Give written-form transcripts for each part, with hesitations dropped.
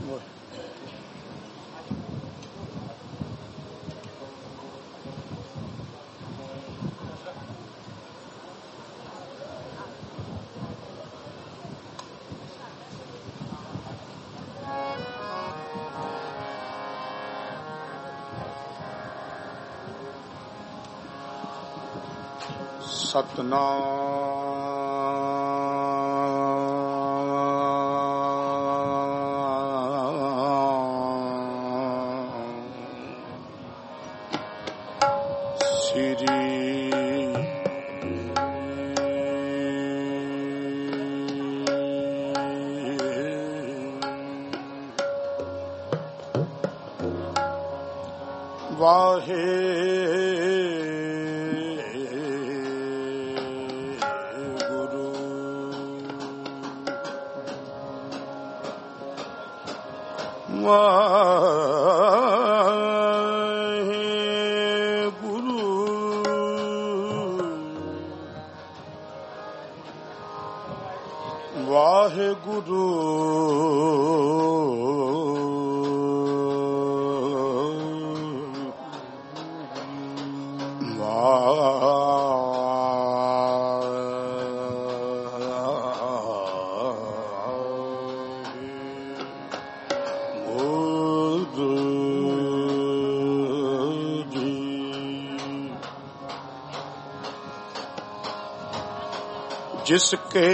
जिसके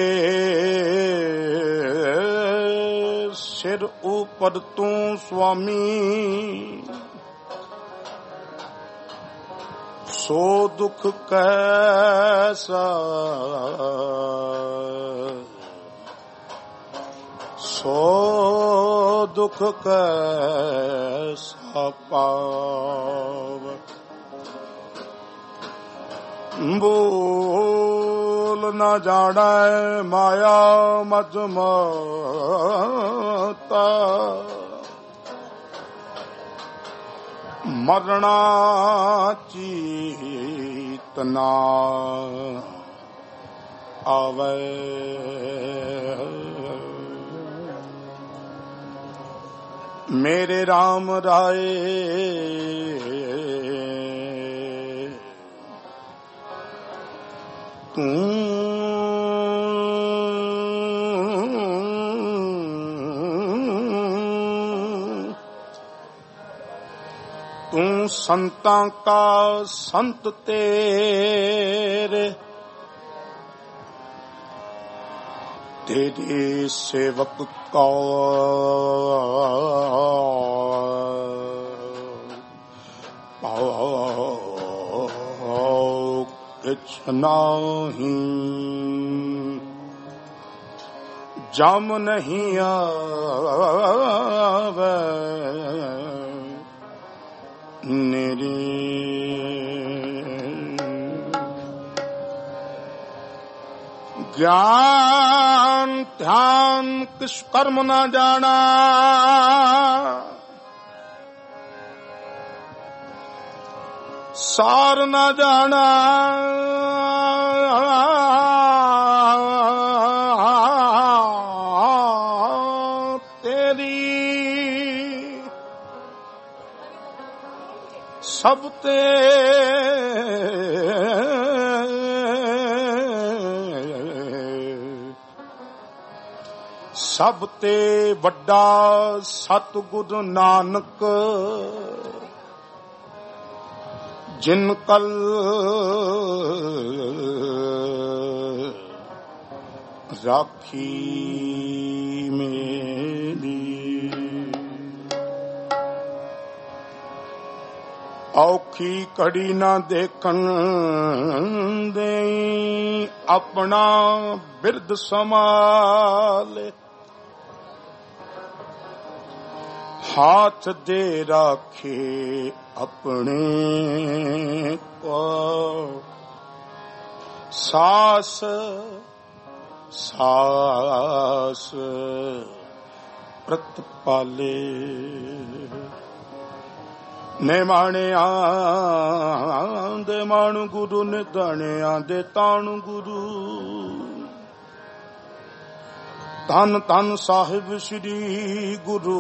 सिर ऊपर तू स्वामी, सो दुख कैसा, सो दुख कैसा पाव। बोल न जाना माया मत माता, मरना चीतना आवे। मेरे राम राय तू संतां का संत तेरे, तेरे सेवक का कुछ नहीं, जम नहीं आवे मेरी। ज्ञान ध्यान किस कर्म न जाना, सार न जाना, सब ते सब ते वड्डा सतगुरु नानक, जिन कल राखी मेरी। औखी कड़ी ना देखन दे, अपना बिरद संभाले, हाथ दे राखे अपने को। सास सास प्रत पाले, ने माने आंदे मानु गुरु, ने दाने आंदे तानु गुरु। ਧੰਨ ਧੰਨ ਸਾਹਿਬ ਸ੍ਰੀ ਗੁਰੂ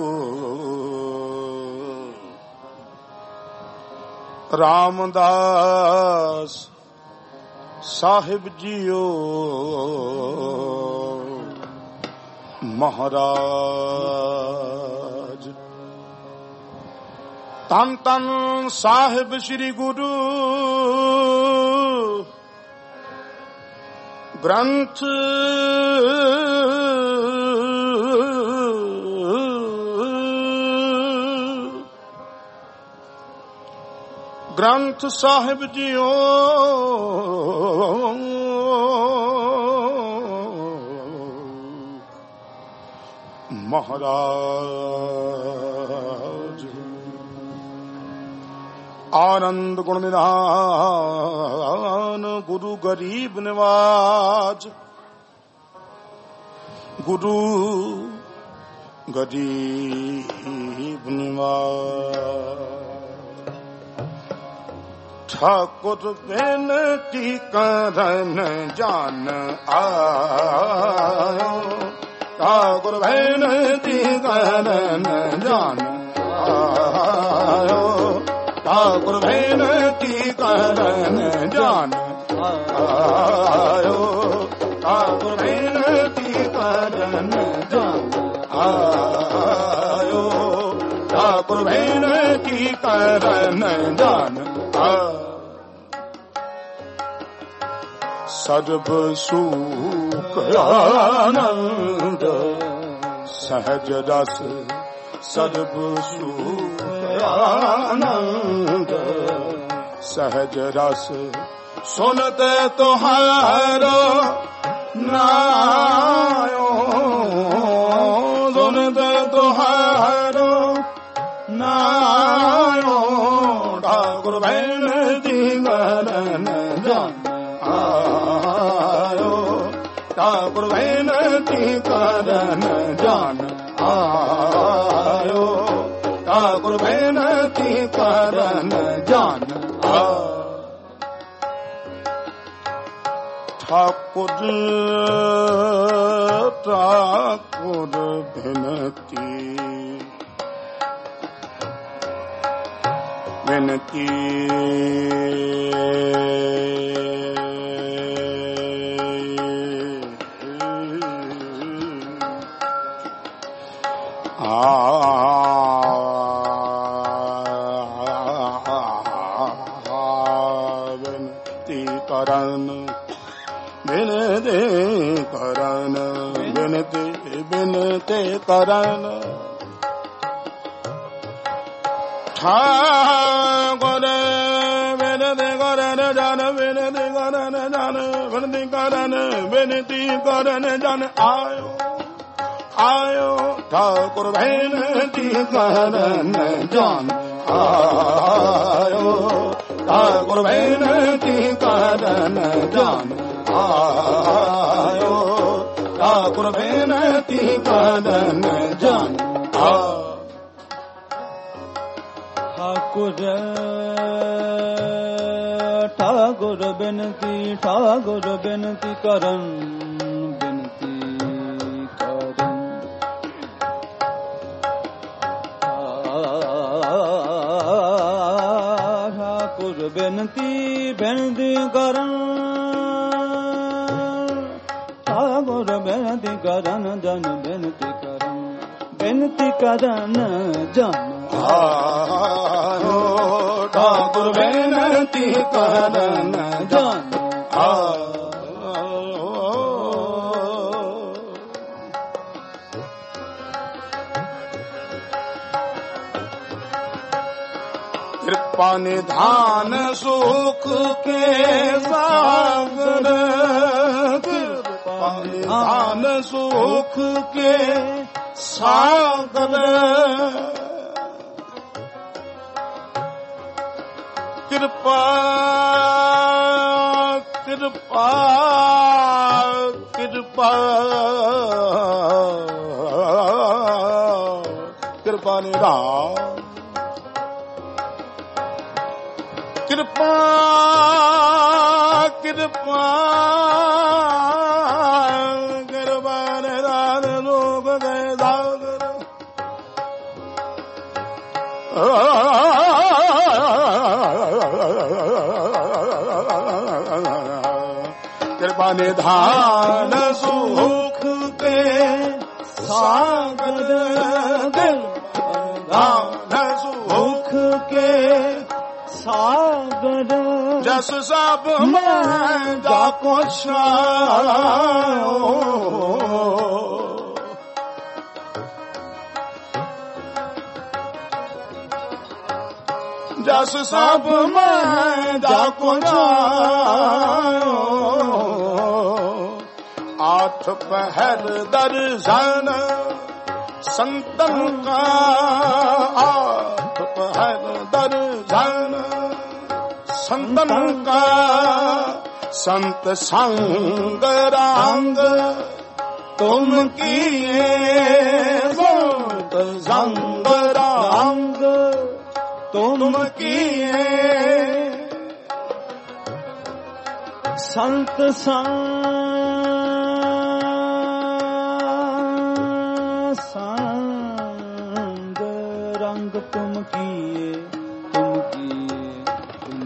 ਰਾਮਦਾਸ ਸਾਹਿਬ ਜੀਓ ਮਹਾਰਾਜ। ਧੰਨ ਧੰਨ ਸਾਹਿਬ ਸ੍ਰੀ ਗੁਰੂ ਗ੍ਰੰਥ ਗ੍ਰੰਥ ਸਾਹਿਬ ਜੀਓ ਮਹਾਰਾਜ। ਆਨੰਦ ਗੁਣ ਨਿਧਾਨ ਗੁਰੂ ਗਰੀਬ ਨਿਵਾਜ, ਗੁਰੂ ਗਰੀਬ ਨਿਵਾਜ। ਠਾਕੁਰ ਬੇਨਤੀ ਕਰਨ ਜਾਨ ਆਇਓ, ਠਾਕੁਰ ਬੇਨਤੀ ਕਰਨ ਜਾਨ ਆਇਓ, ਠਾਕੁਰ ਬੇਨਤੀ ਕਰਨ ਜਾਨ ਆਇਓ, ਠਾਕੁਰ ਬੇਨਤੀ ਕਰਨ ਜਾਨ ਆਇਓ, ਠਾਕੁਰ ਬੇਨਤੀ ਕਰਨ ਜਾਨ ਆਇਓ। ਸਰਬ ਸੁਖ ਆਨੰਦ ਸਹਿਜ ਰਸ, ਸਰਬ ਸੁਖ ਆਨੰਦ ਸਹਿਜ ਰਸ, ਸੁਨਤੇ ਤੁਹਾਰੋ ਨਾਇਓ, ਸੁਨਤੇ ਤੁਹਾਰੋ ਨਾਇਓ, ਠਾਕੁਰ ਬੇਨਤੀ ਕਰਨ ਜਾਨ ਆਇਓ, ਠਾਕੁਰ ਬੇਨਤੀ ਕਰਨ ਜਾਨ ਆਇਓ, ਠਾਕੁਰ ਬੇਨਤੀ ਕਰਨ ਜਾਨ ਆਇਓ। ਠਾਕੁਰ ਠਾਕੁਰ ਬੇਨਤੀ ਬੇਨਤੀ ਬੇਨਤੀ ਕਰਨ, ਬੇਨਤੀ ਕਰਨ, ਬੇਨਤੀ ਬੇਨਤੀ ਕਰਨ। ਠਾਕੁਰ ਬੇਨਤੀ ਕਰਨ ਜਨ, ਬੇਨਤੀ ਕਰਨ ਜਨ, ਬੇਨਤੀ ਕਰਨ, ਬੇਨਤੀ ਕਰਨ ਜਨ ਆਇਓ ਆਇਓ, ਠਾਕੁਰ ਬੇਨਤੀ ਕਰਨ ਜਾਨ ਆਇਓ, ਠਾਕੁਰ ਬੇਨਤੀ ਕਰਨ ਜਾਨ ਆਇਓ, ਠਾਕੁਰ ਬੇਨਤੀ ਕਰਨ ਜਾਨ ਆਇਓ। ਠਾਕੁਰ ਠਾਕੁਰ ਬੇਨਤੀ, ਠਾਕੁਰ ਬੇਨਤੀ ਕਰਨ, ਬੇਨਤੀ ਕਰਨ। ਠਾਕੁਰ ਬੇਨਤੀ ਬੇਨਤੀ ਕਰਨ, ਠਾਕੁਰ ਬੇਨਤੀ ਕਰਨ ਜਨ, ਬੇਨਤੀ ਕਰਨ, ਬੇਨਤੀ ਕਰਨ ਜਨ ਆਇਓ, ਠਾਕੁਰ ਬੇਨਤੀ ਕਰਨ ਜਾਨ ਆਇਓ। ਕਿਰਪਾ ਨਿਧਾਨ ਸੁਖ ਕੇ ਸਾਗਰ, ਕਿਰਪਾ ਨਿਧਾਨ ਸੁਖ ਕੇ ਸਾਗਰ, ਕਿਰਪਾ ਕਿਰਪਾ ਕਿਰਪਾ ਕਿਰਪਾ ਨਿਧਾਨ, ਕਿਰਪਾ ਕਿਰਪਾ ਕਿਰਪਾ ਨਿਧਾਨ कृपा निधान सुख के सागर धान सुख के सागर जस सब में जाको छाओ जस सब में जाको छाओ आठ पहर दर्शन संतन का आठ पहर दर्शन संतन का संत संग रंग तुम किए संत संग रंग तुम किए संत संग रंग तुम किए तुम किए तुम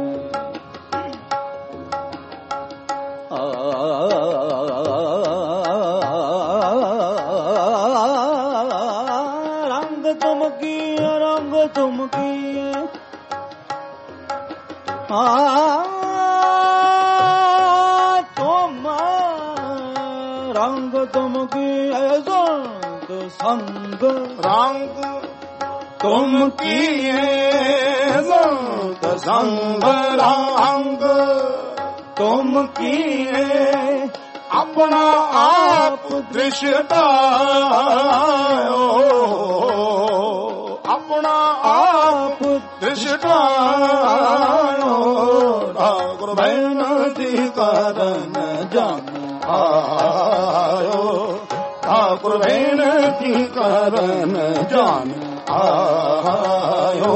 किए रंग तुम किए रंग तुम किए संत संग रंग तुम किए संत संग रंग तुम किए अपना आप दृष्टायो अपना आप दृष्टायो ठाकुर बेनती करन जान आयो ठाकुर बेनती करन जान आयो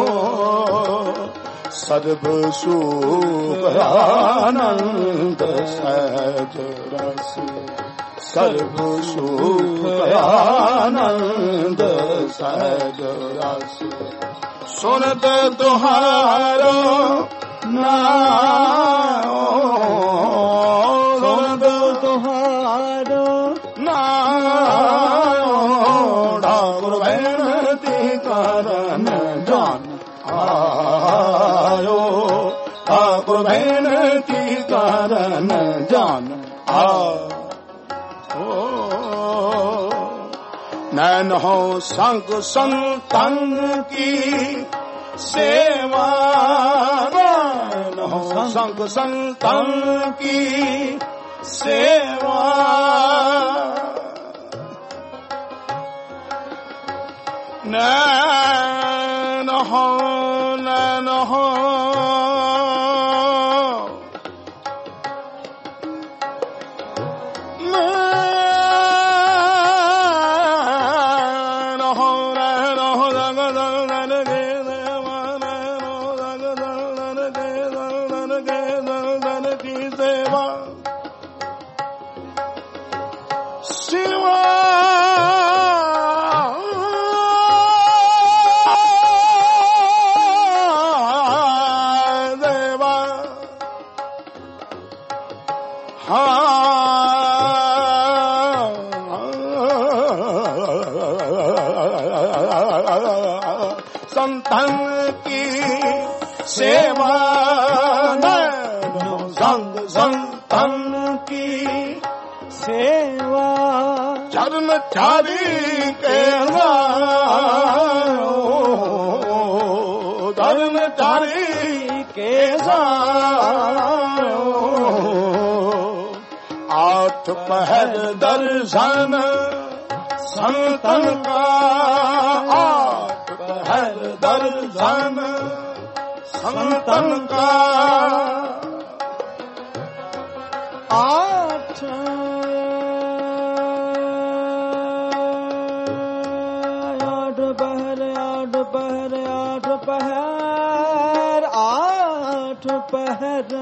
सर्व सुख आनंद सहज रस सर्व सुख आनंद सहज रस सुनत तुहारो नाओ सुनत तुहारो नाओ ठाकुर बेनती करन जान आयो ठाकुर बेनती करन जान नैन हो संग संतन की सेवा नैन हो संग संतन की सेवा नैन हो नैन हो संतन की सेवा संग संतन की सेवा चरण चारी के चरण चारी के आठ पहर दर्शन संतन का आठ पहर दर्शन संतन का आठ पहर आठ पहर आठ पहर आठ पहर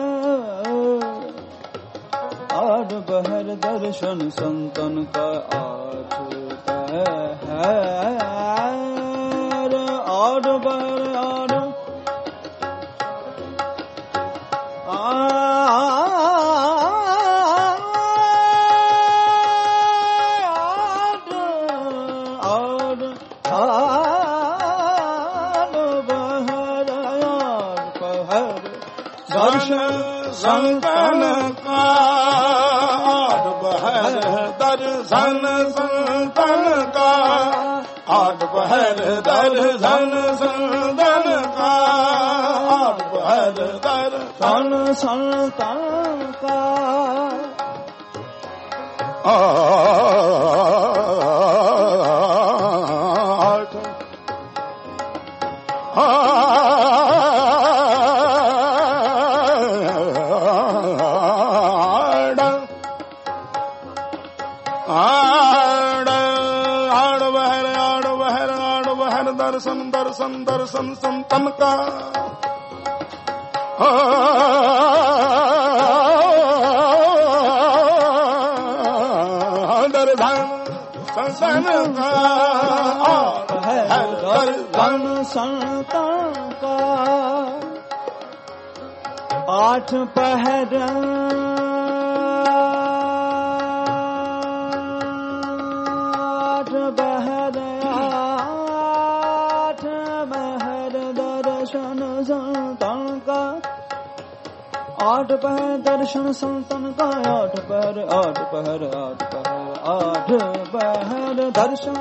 आठ पहर दर्शन संतन का आठ पहर आठ पहर आठ पहर आठ पहर दर्शन संतन का आठ पहर दर्शन संतन का आठ पहर दर्शन संतन का आठ पहर दर्शन संतन का आठ दर्शन दर्शन दर्शन संतन का दर्शन संतन का दर्शन संतन का आठ पहर आठ पहर दर्शन संतन का आठ पहर आठ पहर आठ पहर आठ पहर दर्शन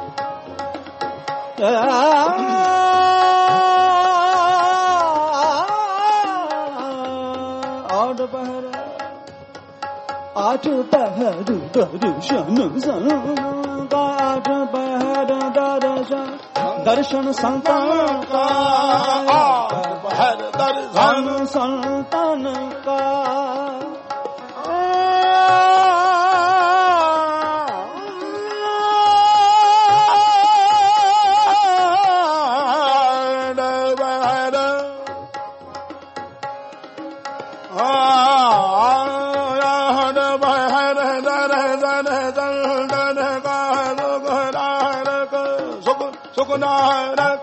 आठ पहर आठ पहर दर्शन का आठ पहर दर्शन दर्शन संतन का पहर दर्शन संतन का सुखनारक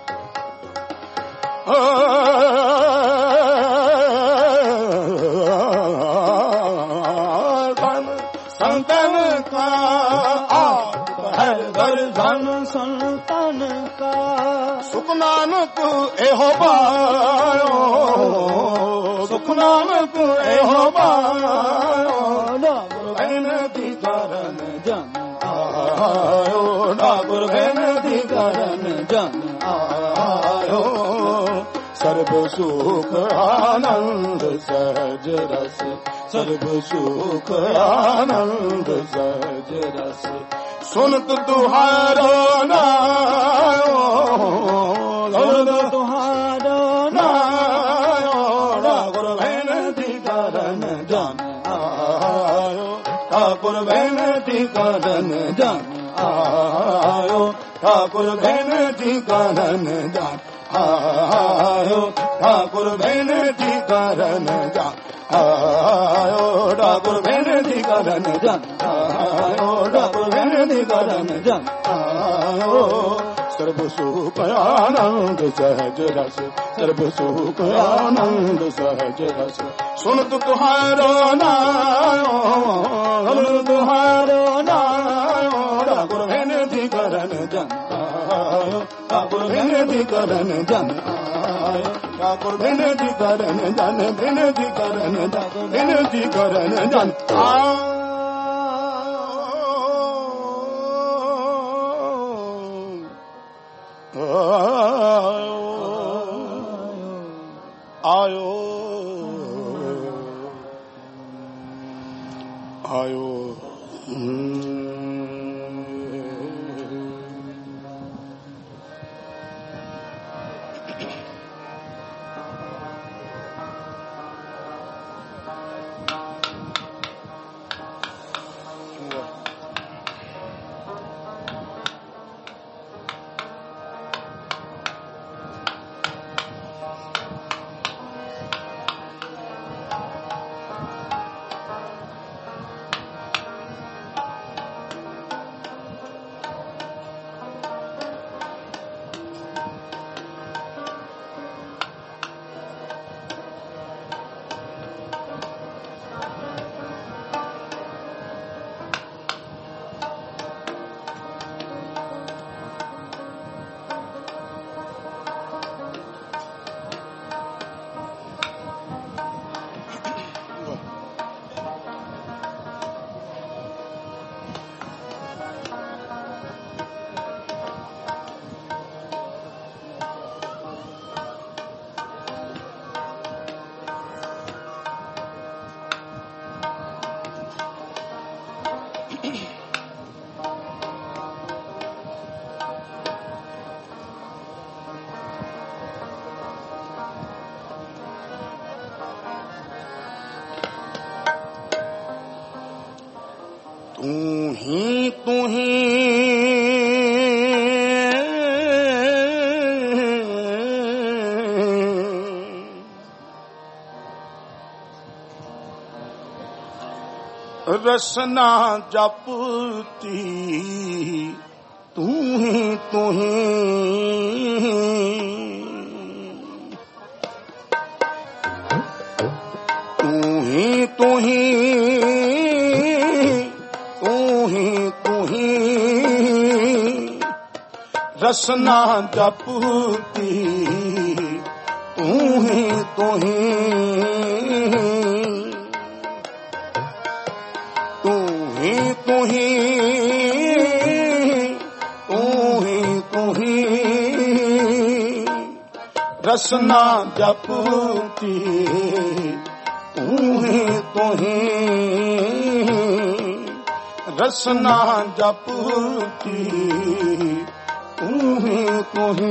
संतन का आठ पहर दर्शन संतन का सुख नानक एहो पायो सुख नानक एहो पायो बेनती करन जन आयो ठाकुर बेनती करन जन आयो सर्व सुख आनंद सहज रस सर्व सुख आनंद सहज रस सुनत तुहारो नायो सुनत तुहारो नायो ठाकुर बेनती करन जन आयो ठाकुर बेनती करन जन आयो ठाकुर बेनती करन जन आयो ठाकुर बेनती करन जन आयो ठाकुर बेनती करन जन आयो ठाकुर बेनती करन जन आयो सर्व सुख आनंद सहज रस सर्व सुख आनंद सहज रस सुनत तुहारो नायो सुनत तुहारो नायो ठाकुर बेनती करन जन आयो ठाकुर बेनती करन जन आयो ठाकुर बेनती करन जन बेनती करन जन बेनती करन जन आयो आयो ਰਸਨਾ ਜਪਤੀ ਤੂੰ ਹੀ ਤੂੰ ਹੀ ਤੂੰ ਹੀ ਤੂੰ ਹੀ ਤੂੰ ਹੀ ਤੂੰ ਹੀ ਰਸਨਾ ਜਪਤੀ ਤੂੰ ਹੀ ਤੂੰ ਹੀ ਤੂੰ ਹੀ ਤੂੰ ਹੀ ਤੂੰ ਹੀ ਤੂੰ ਹੀ ਰਸਨਾ ਜਪਤੀ ਤੂੰ ਹੀ ਤੂੰ ਹੀ ਰਸਨਾ ਜਪਤੀ ਤੂੰ ਹੀ ਤੂੰ ਹੀ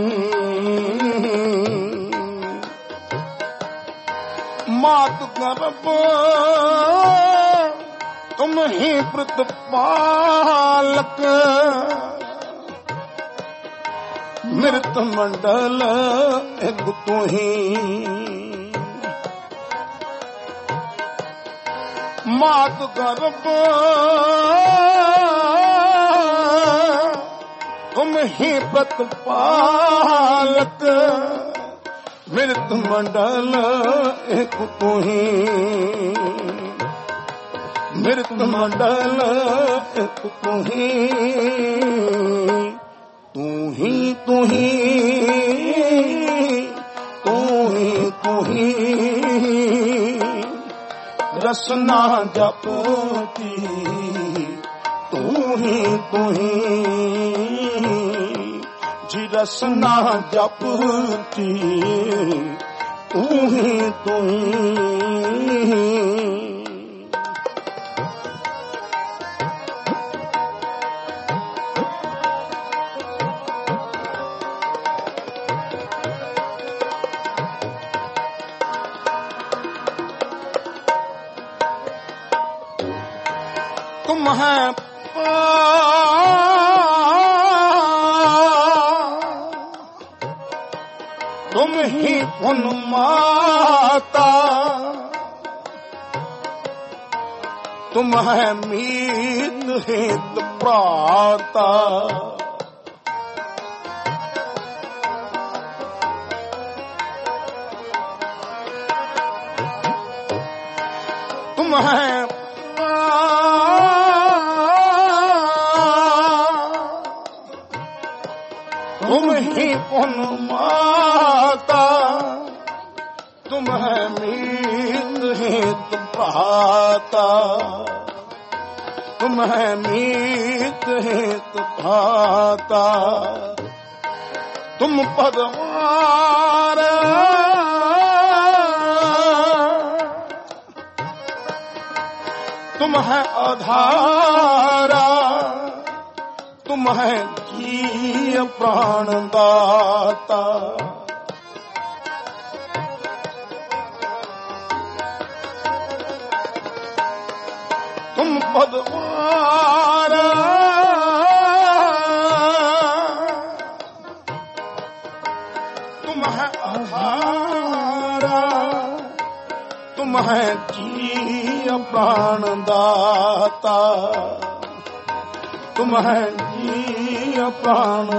ਮਾਤ ਗਰਭ ਤੁਮ ਹੀ ਪ੍ਰਤਪਾਲਕ ਮਿਰਤ ਮੰਡਲ ਇੱਕ ਤੂੰ ਹੀ ਮਾਤ ਗਰਭ ਤੁਮ ਹੀ ਪ੍ਰਤਪਾਲਕ ਮਿਰਤ ਮੰਡਲ ਇੱਕ ਤੂੰ ਹੀ ਮਿਰਤ ਮੰਡਲ ਇੱਕ ਤੂੰ ਹੀ ਤੂੰ ਹੀ ਤੂੰ ਹੀ ਤੂੰ ਹੀ ਤੂੰ ਹੀ ਰਸਨਾ ਜਪਤੀ ਤੂੰ ਹੀ ਤੂੰ ਹੀ ਜੀ ਰਸਨਾ ਜਪਤੀ ਤੂੰ ਹੀ ਤੂੰ ਹੀ तुम है तुम ही पुन माता तुम है मीत हित प्राता तुम है तुम ही पुन माता तुम है मीत हित भाता तुम है मीत हित भाता तुम पदवार तुम है आधारा तुम है जीव प्राण दाता तुम पदवारा तुम है आधारा तुम है जीव प्राण दाता तुम है जीव प्राण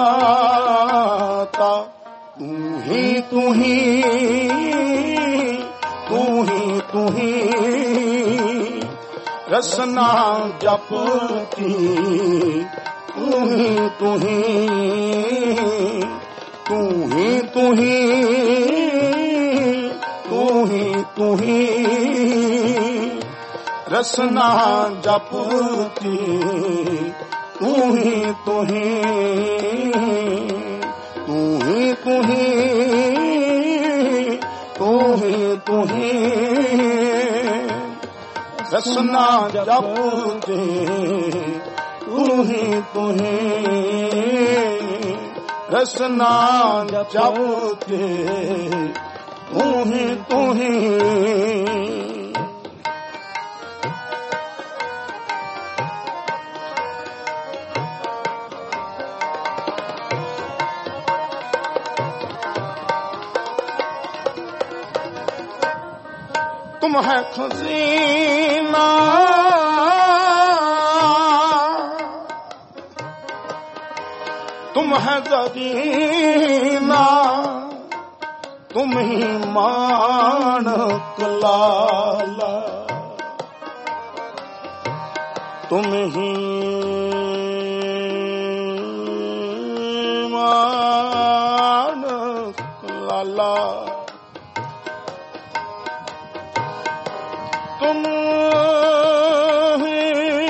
दाता तू ही तू ही तू ही तू ही रसना जपती तू ही तू ही तू ही तू ही तू ही तू ही रसना जपती तू ही तू ही तू ही तू ही तू ही तू ही रसना जपती तू ही तू ही रसना जपती तू ही तू ही तुम है खजीना तुम है गरीना, तुम ही माणक लाला, तुम ही माणक लाला, तुम ही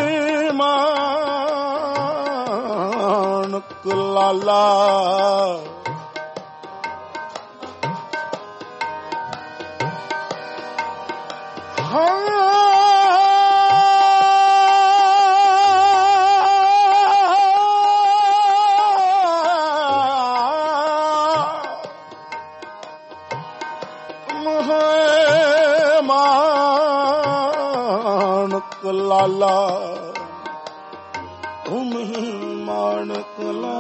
माणक लाला, लाला, तुम ही माणक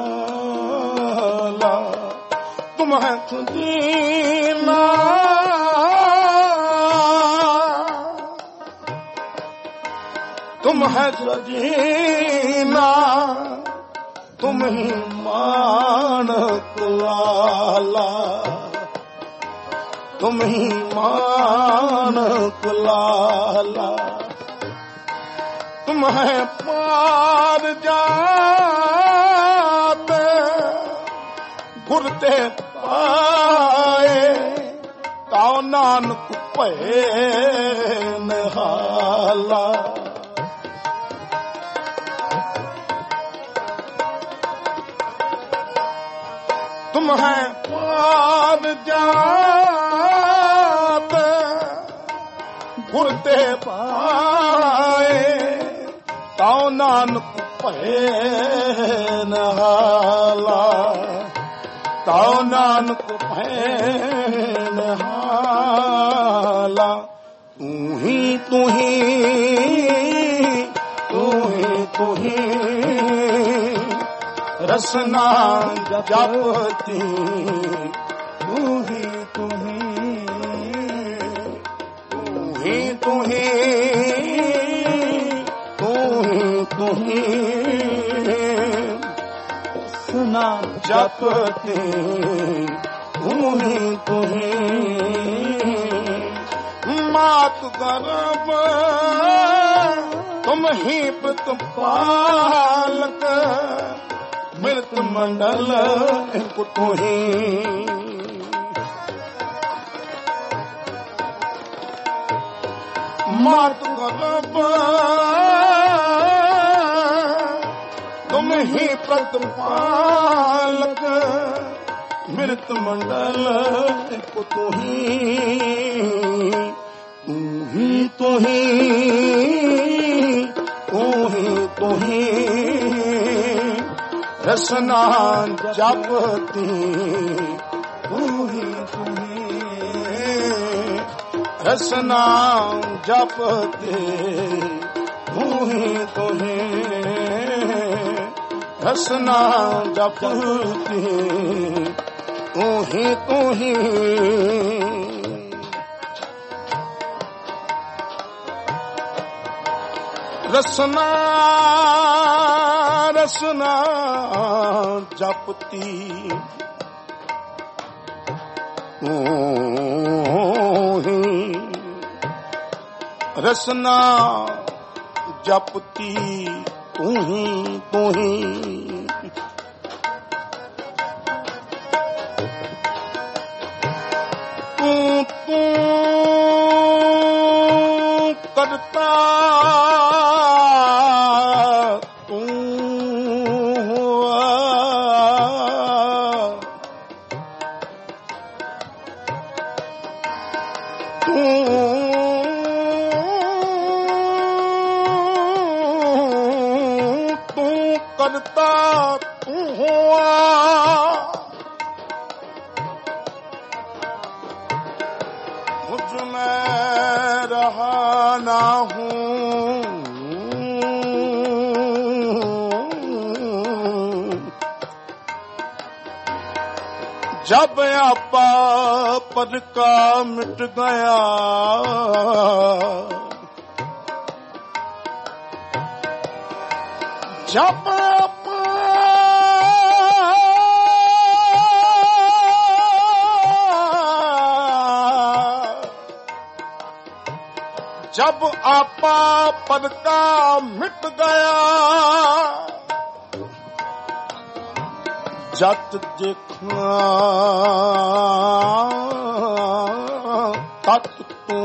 लाला, तुम है खुदीना, तुम है सजीना, तुम ही माणक लाला, तुम ही माणक लाला, तुम है पार जात गुरते पाए, ताऊ नानक पे नहाला, तुम है पार जात गुरते पाए, ताऊ नानक पे नहाला, ताऊ नानक पे नहाला, तू ही तू ही तू ही तू ही रसना जपती, तू ही तू ही तू ही तू ही सुना जपते, तू ही मात गर्भ तुम ही प्रतिपालक, मृत मंडल तू ही, मात गर्भ तुम ही प्रतिपालक, मृत मंडल तू ही तू ही तू ही तू ही रसना जपती, तू ही रसना जपते, तू ही रसना जपते, तू ही रसना रसना जपती, तू ही रसना जपती, तू ही तू करता तू करता तू हुआ, मुझ में रहा ना हूँ, जब आपा पद का मिट गया, जब जब आपा पद का मिट गया, जत देखा तत तू,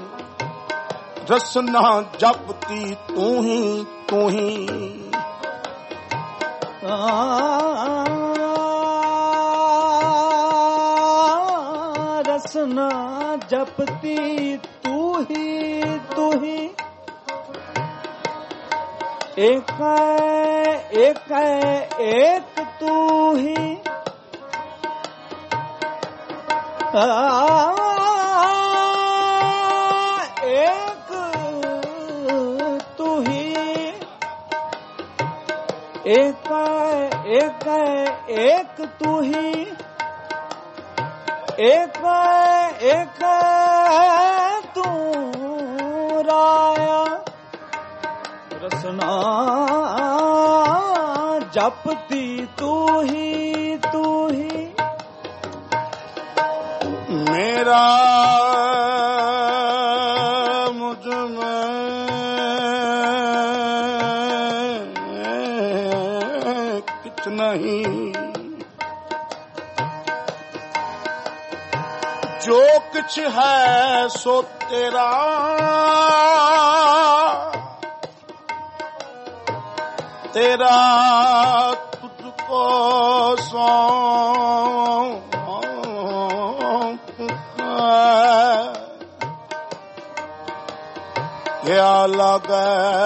रसना जपती तू ही तू ही। रसना जपती तू ही तू ही। एक एक एक तू ही। एक तू ही। एक एक एक तू ही। एक एक तू राया। रसना जपती तू ही तू ही। मेरा मुझ में कुछ नहीं, जो कुछ है सो तेरा, तेरा तुझको क्या लगे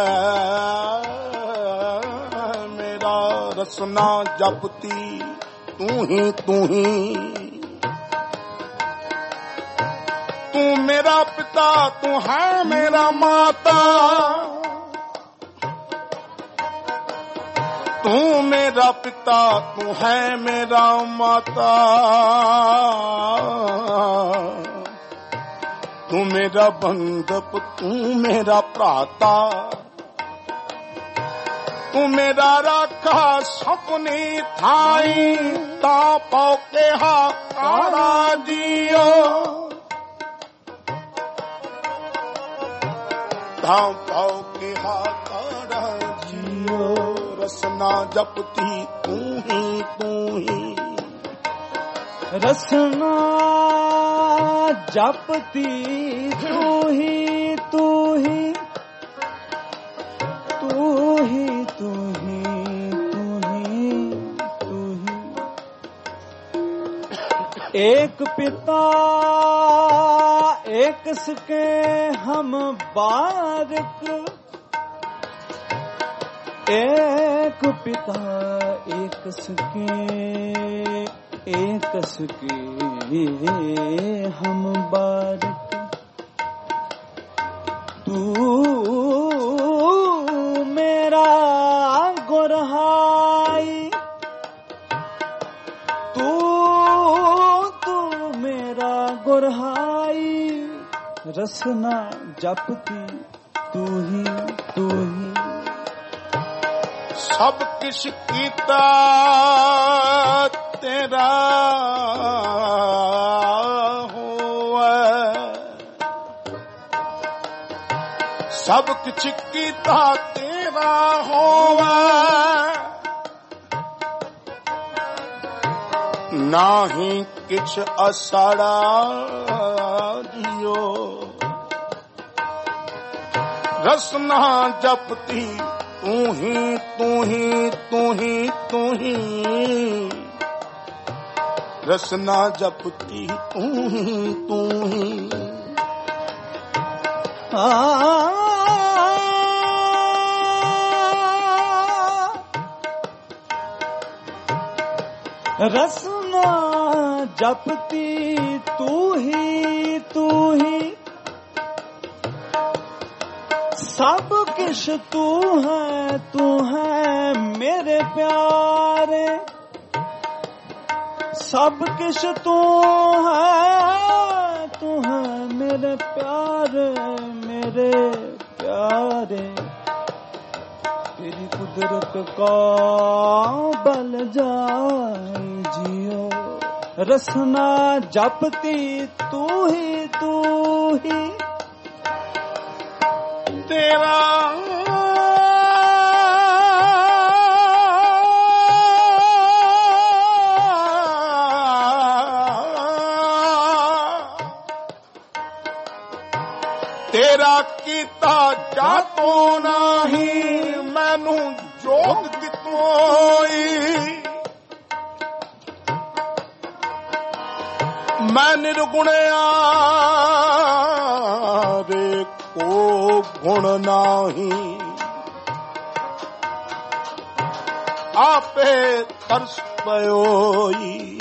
मेरा रसना जपती तू ही तू ही। तू मेरा पिता तू है मेरा माता, तू मेरा पिता तू है मेरा माता। तू मेरा बंधप तू मेरा प्राता, तू मेरा राखा सपनी थाई। ता पाओ के हारा जियो, ता पाओ के हारा जियो। रसना जपती तू ही तू ही। रसना जपती तू ही तू ही। तू ही तू ही तू ही तू ही। एक पिता एक सके हम बारक। एक पिता एक सके एक सके हम बारक। तू मेरा गुरहाई, तू मेरा गुरहाई। रसना जपती तू ही तू ही। सब किस कीता तेरा होवे, सब किछ कीता तेरा होवे। नाही किछ असड़ा दियो, रसना जपती तू ही तू ही तू ही तू ही। रसना जपती तू ही तू ही। रसना जपती तू ही तू ही। सब किश तू है मेरे प्यारे। सब किश तू है मेरे प्यारे मेरे प्यारे। तेरी कुदरत का बल जाए जियो। रसना जपती तू ही तू ही। ਤੇਰਾ ਤੇਰਾ ਕੀਤਾ ਜਾਤੋਂ ਨਹੀਂ ਮੈਨੂੰ ਜੋਗ ਕਿਤੋਈ ਮੈਂ ਨਿਰਗੁਣਿਆ ਰੇ ਕੋ ਗੁਣ ਨਹੀਂ ਆਪੇ ਤਰਸ ਪਇਓਈ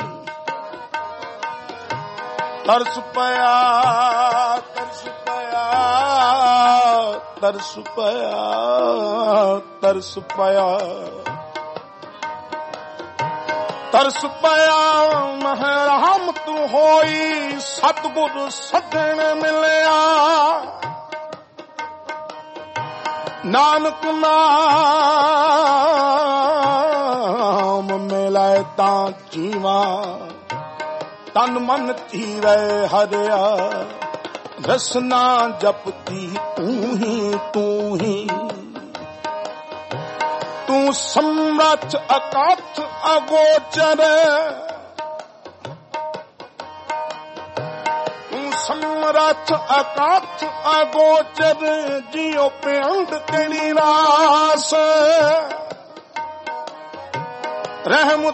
ਤਰਸ ਪਿਆ ਤਰਸ ਪਿਆ ਤਰਸ ਪਿਆ ਤਰਸ ਪਿਆ ਤਰਸ ਪਿਆ ਮਹਿਰਮਤ ਹੋਈ ਸਤਿਗੁਰ ਸੱਜਣ ਮਿਲਿਆ ਨਾਨਕ ਨਾਮ ਮਿਲਾਏ ਤਾਂ ਜੀਵਾ ਤਨ ਮਨ ਧੀਰੇ ਹਰਿਆ ਰਸਨਾ ਜਪਤੀ ਤੂੰ ਹੀ ਤੂੰ ਸਮਰੱਥ ਅਕਥ ਅਗੋਚਰ ਤੂੰ ਸਮਰੱਥ ਅਕਥ ਅਗੋਚਰ ਜਿਉ ਪਿੰਡ ਤੇਰੀ ਰਾਸ ਰਹਿਮ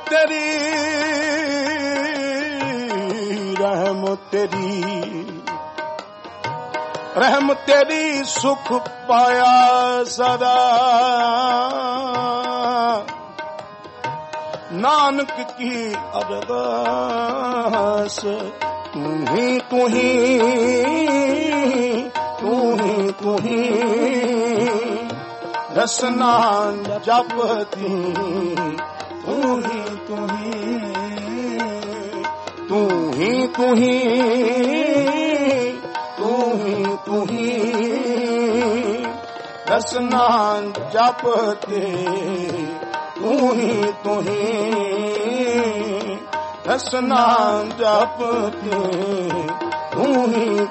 ਤੇਰੀ ਸੁਖ ਪਾਇਆ ਸਦਾ ਨਾਨਕ ਕੀ ਅਰਦਾਸ ਤੂੰ ਹੀ ਰਸਨਾ ਜਪਤੀ ਤੂੰ ਹੀ ਰਸਨਾ ਜਪਤੇ ਤੂੰ ਹੀ ਰਸਨਾ ਜਪਤੇ ਤੂੰ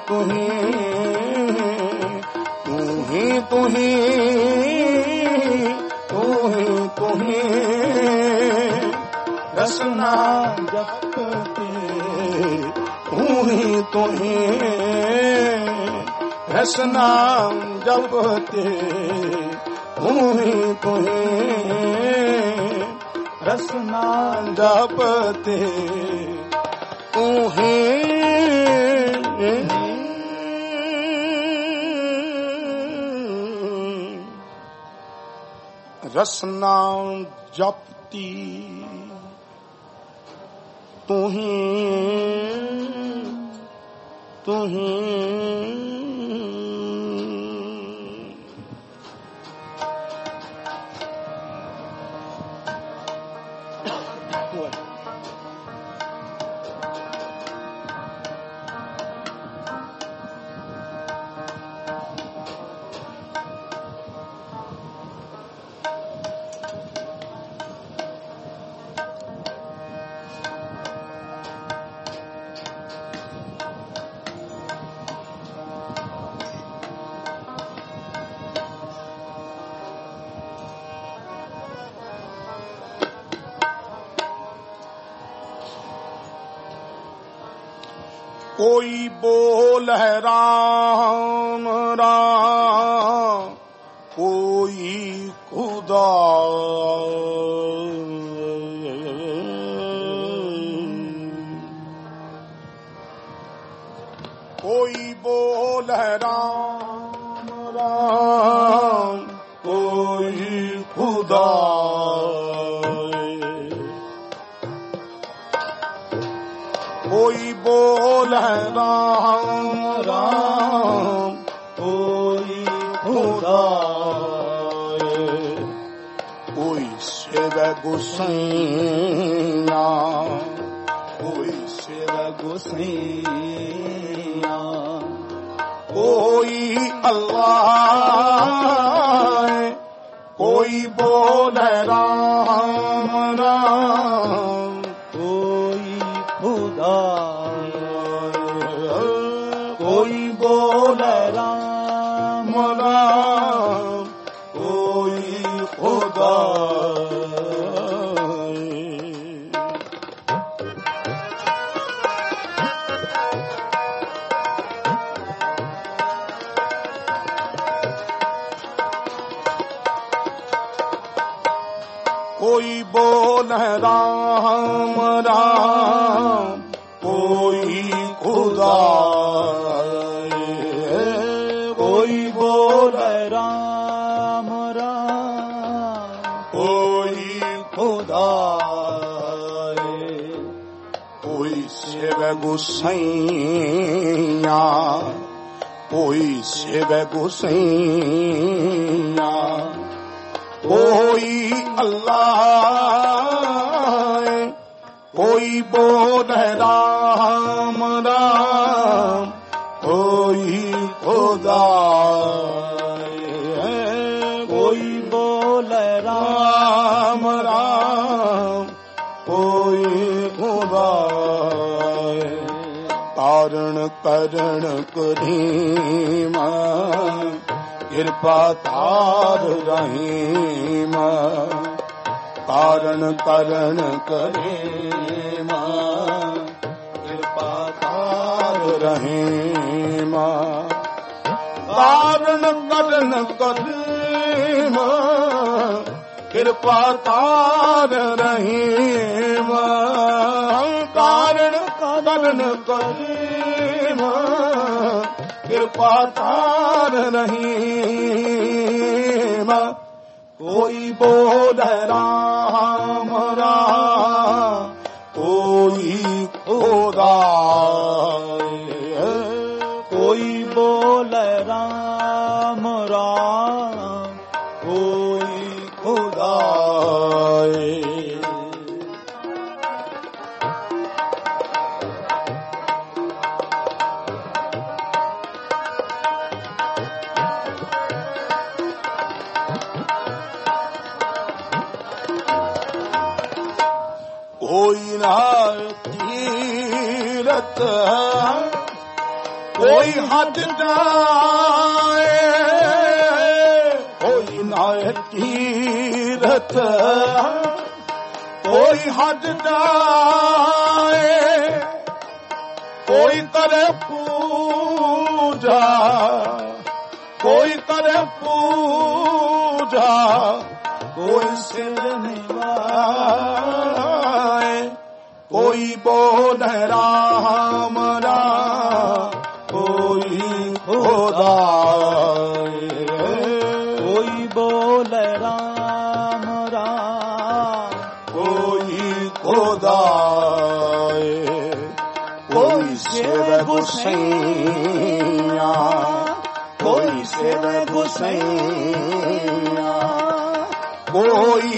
ਹੀ ਰਸਨਾ ਜਪਤੇ ਤੂੰ ਹੀ ਰਸਨਾ ਜਪਤੇ ਤੂੰ ਹੀ ਰਸਨਾ ਜਪਤੇ ਤੂੰ ਹੀ ਰਸਨਾ ਜਪਤੀ ਤੂੰ ਹੀ कोई बोल है राम राम कोई खुदा कोई बोल है राम राम कोई खुदा कोई बोल है राम राम कोई खुदा कोई शिव गोसैया कोई शिव गोसैया कोई अल्लाह कोई बोल है राम राम कोई बोले राम राम कोई बोले राम राम, कोई खुदा, कोई बोले राम राम, कोई खुदा, कोई शिव गुसैया, कोई शिव गुसैया, कोई अल्लाह, कोई बोले राम राम, कोई खुदा, कोई बोले राम राम राम, कोई खुदा। तारण करण करीम, कृपा तार रहीम, तारण करण करीम, कृपा तार रहीम, तारण करण करीम, कृपा तार रहीम, कारण करण करीम, कृपा तार रहीम। कोई बोले राम राम, कोई खुदा, कोई बोले राम राम, कोई खुदा। कोई ना तीरथ, कोई हज जाए, कोई ना तीरथ, कोई हज जाए, कोई करे पूजा, कोई करे पूजा, कोई सिर निवाए, कोई बोले राम राम, कोई खुदा, कोई बोले राम राम, कोई खुदा, कोई शिव गुसैया, कोई शिव गुसैया, कोई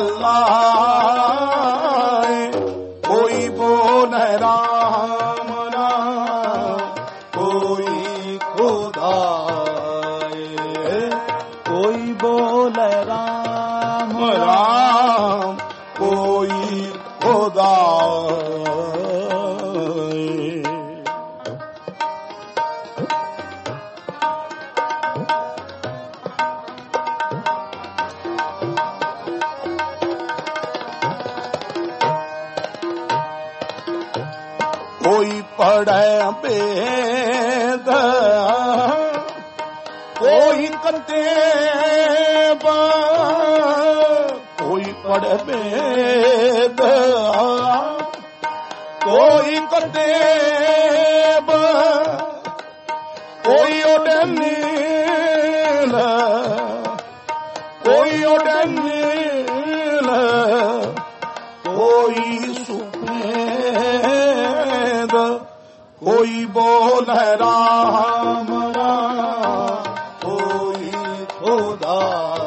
अल्लाह, कोई बोले राम राम, कोई खुदा, कोई बोले राम राम, कोई खुदा। कोई पढ़े वेद, कोई किताब, कोई पढ़े वेद, कोई किताब, कोई ओढ़े नील, कोई ओढ़े नील, कोई सुफेद, कोई बोले राम राम, कोई खुदा,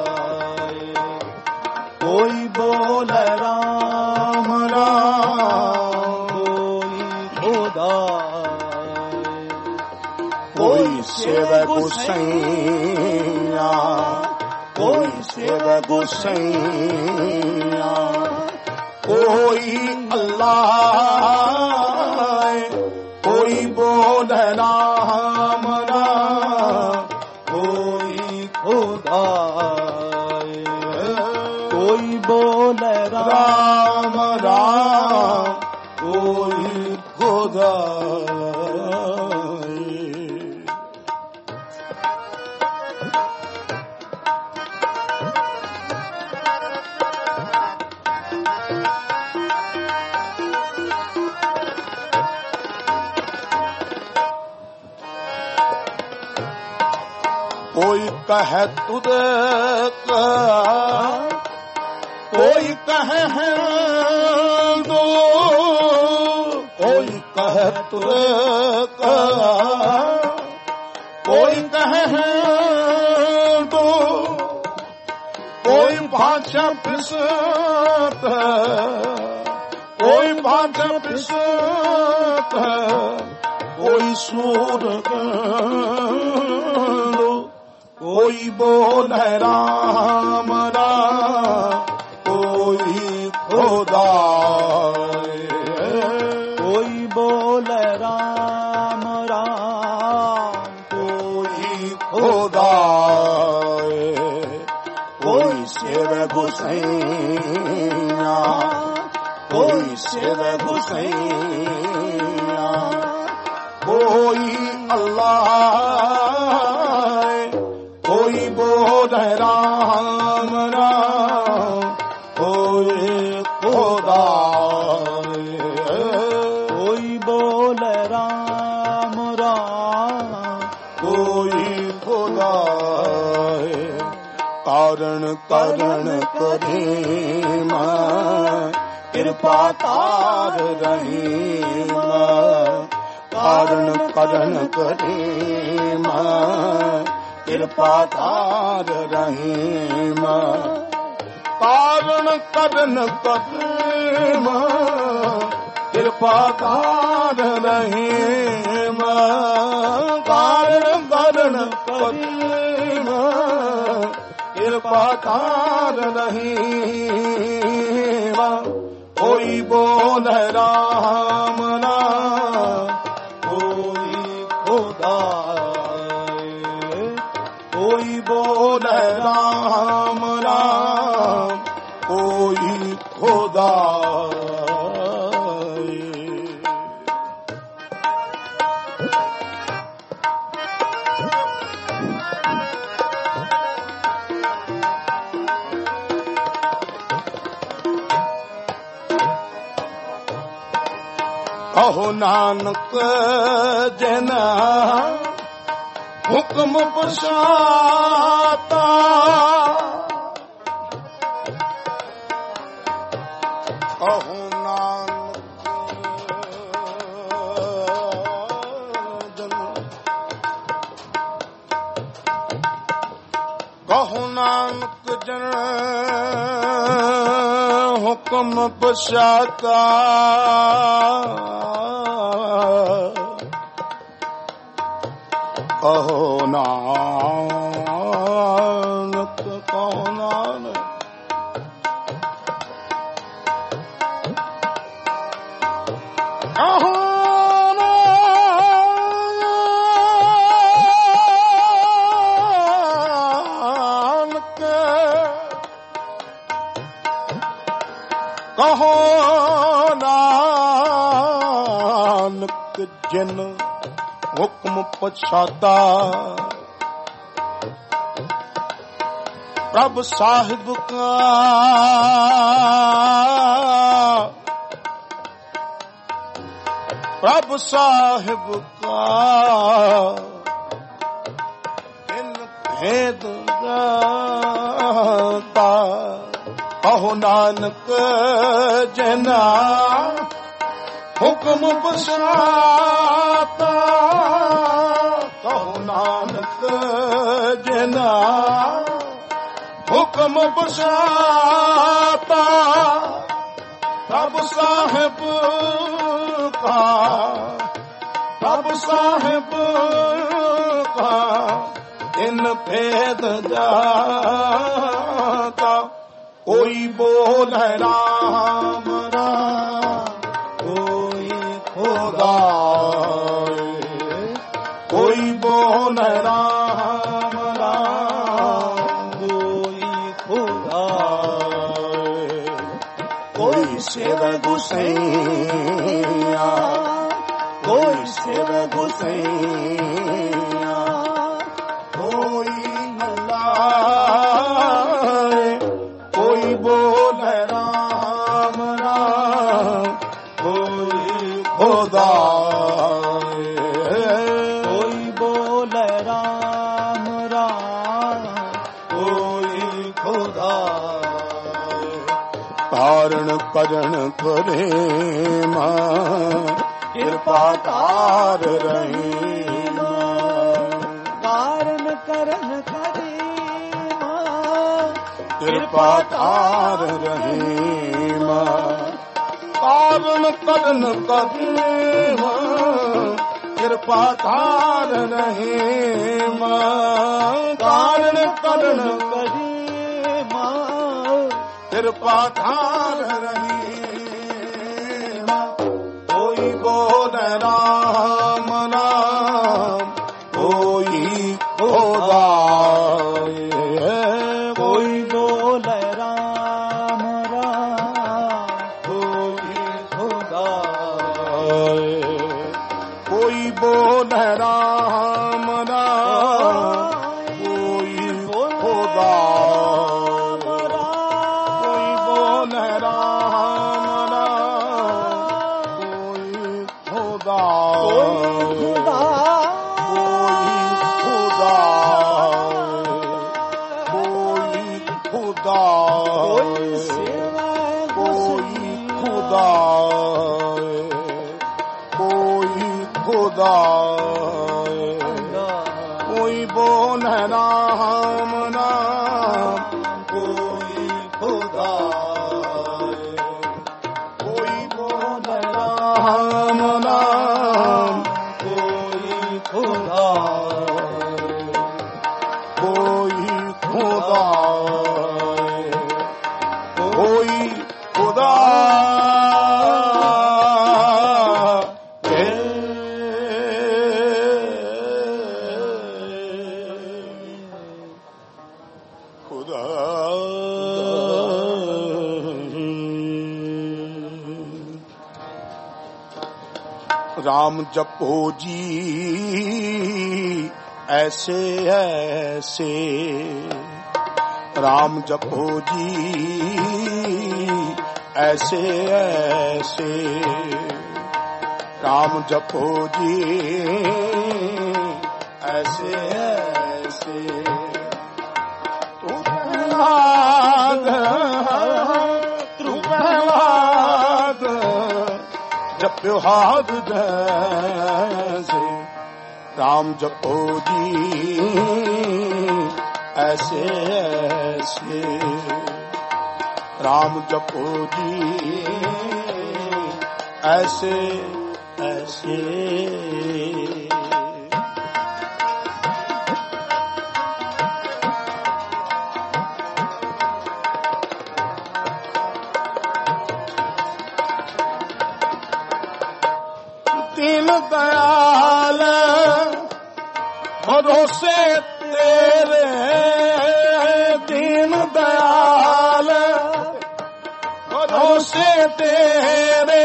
कोई बोले राम राम, कोई खुदा, कोई शिव गुसैया, कोई शिव गुसैया, कोई अल्लाह, कोई बोले राम राम, कोई खुदा, कोई बोले राम राम, कोई खुदा। कोई कहे तुद का, कोई कहे हिंदू, कोई कहे तुद का, कोई कहे हिंदू, कोई भाषा पिसत, कोई भाषा पिसत, कोई सूर कोई बोले राम राम, कोई खुदा, कोई बोले राम राम, कोई खुदा, कोई शिव गुसैया, कोई शिव गुसैया, कोई अल्लाह, कोई बोले राम राम, कोई खुदा, कोई बोले राम राम, कोई खुदा। कारण करण करीम, कृपा तार रहीम, कारण करण करीम, कृपा तार रहीम, कारण करण करीम, कृपा तार रहीम, कारण करण करीम, कृपा तार रहीम, कोई बोले राम राम, कोई खुदा, कोई बोले राम राम, कोई खुदा। कहो नानक जना हुक्म पछाता, कहो नानक जना, कहो नानक जना हुक्म पछाता, कहो नानक, कहो नानक, कहो नानक, कहो नानक जिन हुक्म पछाता, प्रभ साहिब का प्रभ साहिब का इन भेद गाता, कहो नानक जना हुक्म पछाता, कहो नानक जना हुक्म पछाता, प्रभ साहिब का, प्रभ साहिब का इन भेद जाता, कोई बोले राम राम, कोई खुदा, कोई बोले राम राम, कोई खुदा, कोई शिव गुसैया, कोई शिव गुसैया, कोई अल्लाह, कोई बोले राम राम, कोई खुदा, कोई बोले राम राम, ਕਰਨ ਕਰੇ ਮਾਂ ਕਿਰਪਾ ਧਾਰ ਰਹੀ ਮਾਂ ਕਾਰਨ ਕਰਨ ਕਰੇ ਮਾਂ ਕਿਰਪਾ ਧਾਰ ਰਹੀ ਮਾਂ ਕਾਰਨ ਕਰਨ ਕਰੇ ਮਾਂ ਕਿਰਪਾ ਧਾਰ ਰਹੀ ਮਾਂ ਕਾਰਨ ਕਰਨ ਕਰੇ ਮਾਂ ਕਿਰਪਾ ਧਾਰ ਰਹੀ ਮਾਂ ਕੋਈ ਬੋਲ ਰਾਮ ਨਾਮ ਕੋਈ ਖੋਦਾ ਕੋਈ ਬੋਲ ਰਾਮ ਰਾਮ ਕੋਈ ਖੁਦਾ ਕੋਈ ਬੋਲ ਰਾਮ ਨਾਮ ਕੋਈ ਖੋਦਾ ਕੋਈ ਬੋਲ ਰਾਮ ਨਾਮ ਕੋਈ ਖੋਦਾ ਕੋਈ ਖੁਦਾ ਕੋਈ ਖੁਦਾ ਕੋਈ ਖੁਦਾ ਕੋਈ ਬੋਲ ਰਾਮ ਨਾਮ ਕੋਈ ਖੁਦਾ ਕੋਈ ਬੋਲ ਰਾਮ ਨਾਮ ਕੋਈ ਖੁਦਾ ਕੋਈ ਖੁਦਾ ਕੋਈ ਖੁਦਾ ਖੁਦਾ ਰਾਮ ਜਪੋ ਜੀ ऐसे ऐसे राम जपो जी ऐसे ऐसे राम जपो जी ऐसे ऐसे तू प्रहलाद जप्यो हाथ जैसे राम जपो जी ऐसे ऐसे राम जपो जी ऐसे ऐसे दीन दयाल भरोसे तेरे दीन दयाल भरोसे तेरे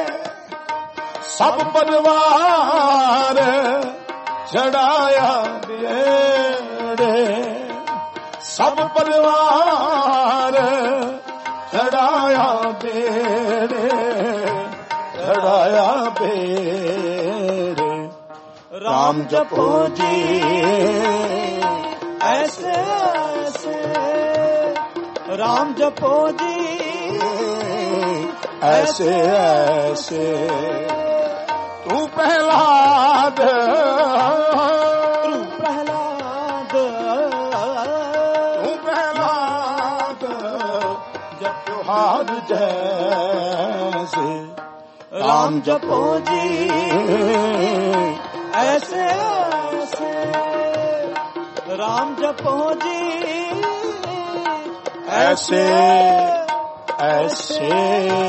सब परिवार चढ़ाया बेड़े सब परिवार चढ़ाया बेड़े चढ़ाया बेड़े राम जपो जी ऐसे ऐसे राम जपो जी ऐसे ऐसे तू प्रहलाद जब त्योहार जैसे राम जपो जी ऐसे ऐसे राम जपो जी ऐसे ऐसे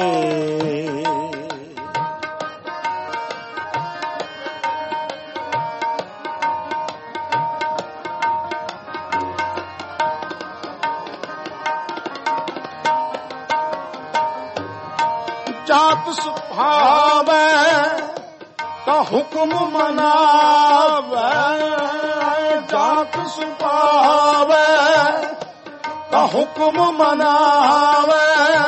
जात सुभावे तो हुक्म मनावे जात सुभावे तो हुक्म मनावे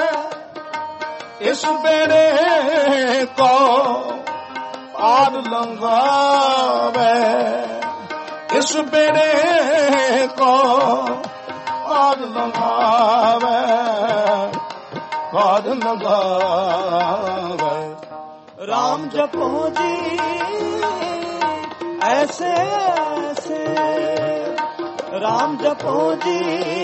इस बेड़े को पार लंघावे इस बेड़े को पार लंघावे पार भावे। राम जपो जी ऐसे ऐसे, राम जपो जी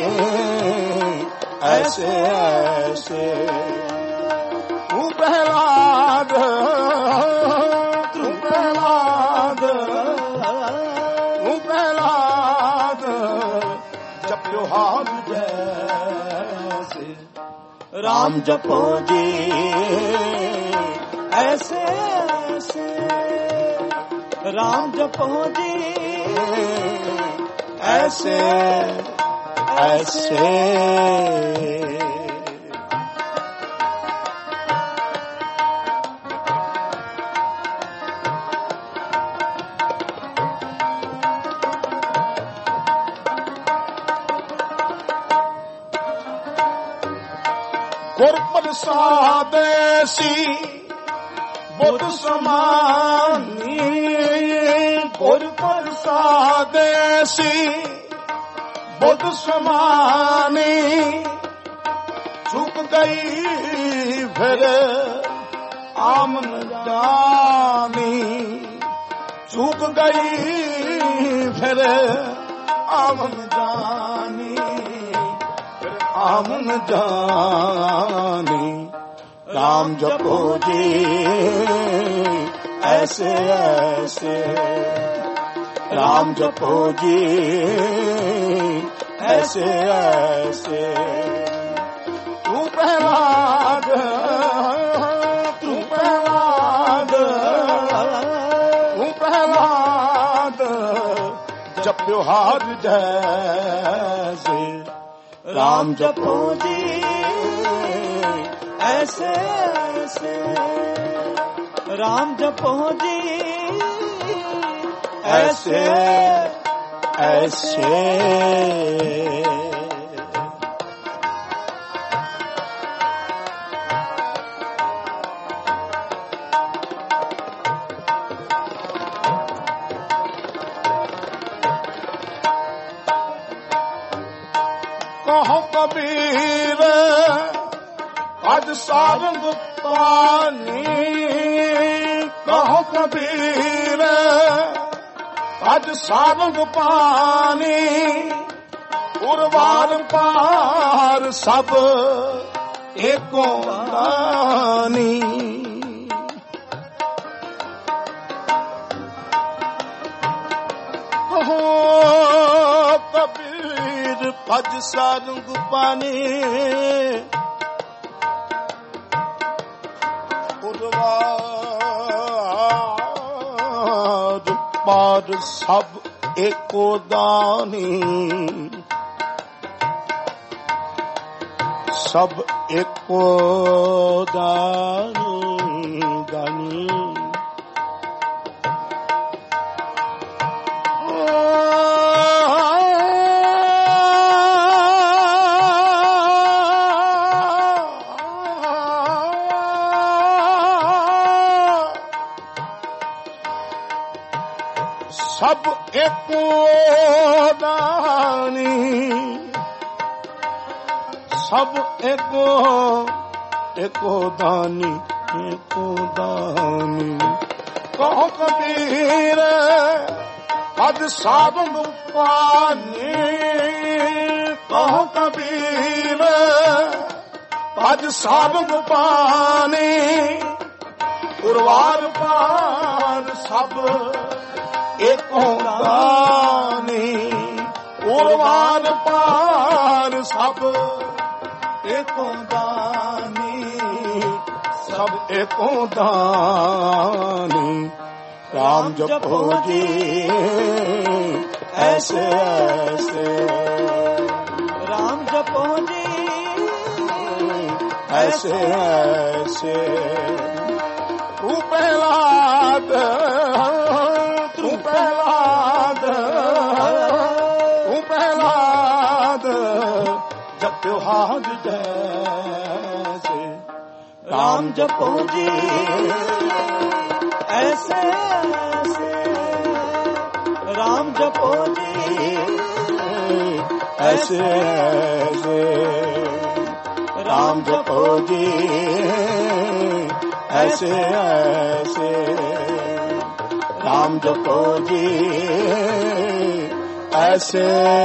ऐसे ऐसे। तू प्रहलाद, तू प्रहलाद, तू प्रहलाद, जपो हाथ जैसे। राम जपो जी ऐसे ऐसे, राम जपो जी ऐसे ऐसे। गुर प्रसाद सी बुध समानी, गुर प्रसाद सी बुध समानी। चुक गई फिर आमन जानी, चुक गई फिर आमन जानी, फिर आमन जानी। राम जपो जी ऐसे ऐसे, राम जपो जी ऐसे ऐसे। तू प्रहलाद, तू प्रहलाद, तू प्रहलाद, जपो हाथ जैसे। राम जपो जी ऐसे ऐसे, राम जपो जी ऐसे ऐसे। कहो कबीर अज सारंग पानी, कहो कबीर अज सारंग पानी। उर्वार पार सब एको दानी। कहो कबीर अज सारंग पानी, उर्वार पार सब एको दानी। सब एको दानी दानी। सब एको दानी, सब एको एको दानी, एको दानी। कहो कबीर अज सारंग पानी, कहो कबीर अज सारंग पानी। उर्वार पार सब एको दानी, उर्वार पार सब एको दानी, सब एको दानी। राम जपो जी ऐसे ऐसे, राम जपो जी ऐसे ऐसे। तू प्रहलाद, तू प्रहलाद, तू प्रहलाद, जपो हाथ जैसे। राम जपो जी ऐसे ऐसे, राम जपो जी ऐसे ऐसे। राम जपो जी ऐसे ऐसे, राम जपो जी ऐसे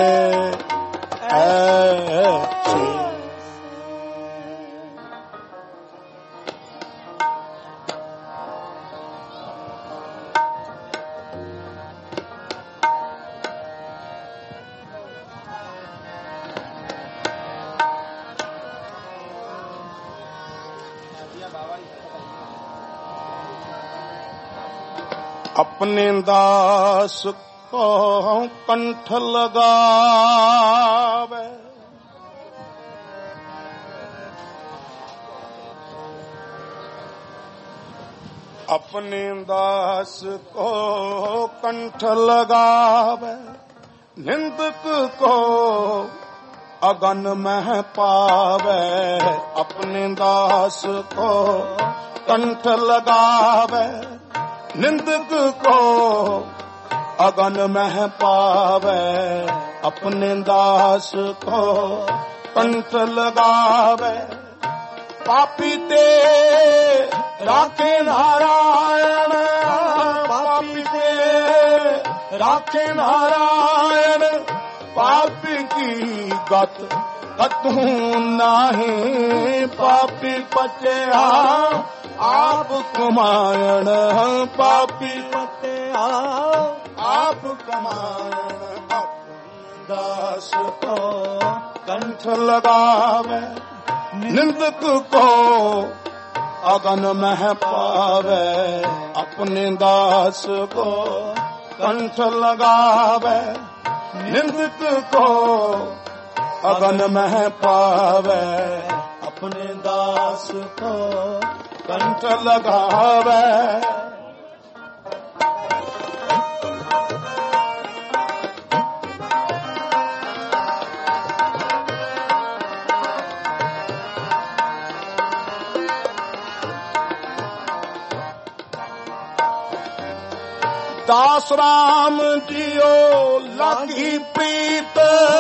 ऐसे। अपने दास को कंठ लगावे, अपने दास को कंठ लगावे, निंदक को अगन में पावे। अपने दास को कंठ लगावे, निंदक को अगन में पावे। अपने दास को कंठ लगावे, पापी ते राखे नारायण, पापी ते राखे नारायण। पापी की गत कतू नहीं, पापी पचया आप कमायण। पापी पते आप कमायण, दास को कंठ लगावे, निंदक को अगन में पावे। अपने दास को कंठ लगावे, निंदक को अगन में पावे। अपने दास को कंठ लगावे, दास राम जियो लागी प्रीत,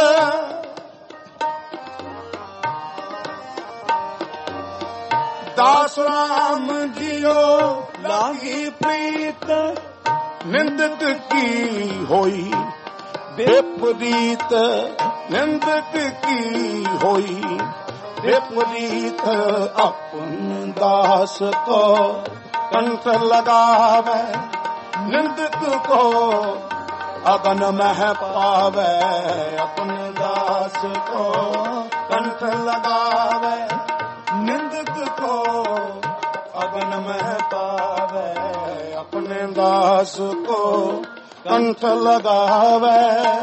दास राम जियो लागी प्रीत। निंदक की होई विपरीत, निंदक की होई विपरीत। अपने दास को कंठ लगावे, निंदक को अगन में पावे। अपने दास को कंठ लगावे, निंदक को अगन में पावे। अपने दास को कंठ लगावे,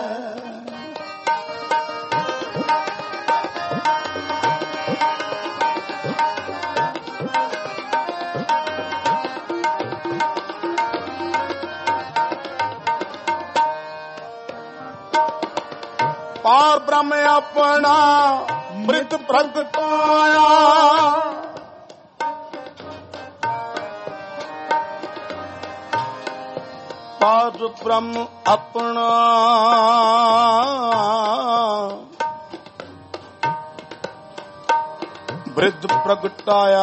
पार ब्रह्म अपना मृत प्रगटाया। पार ब्रह्म अपना मृत प्रगटाया,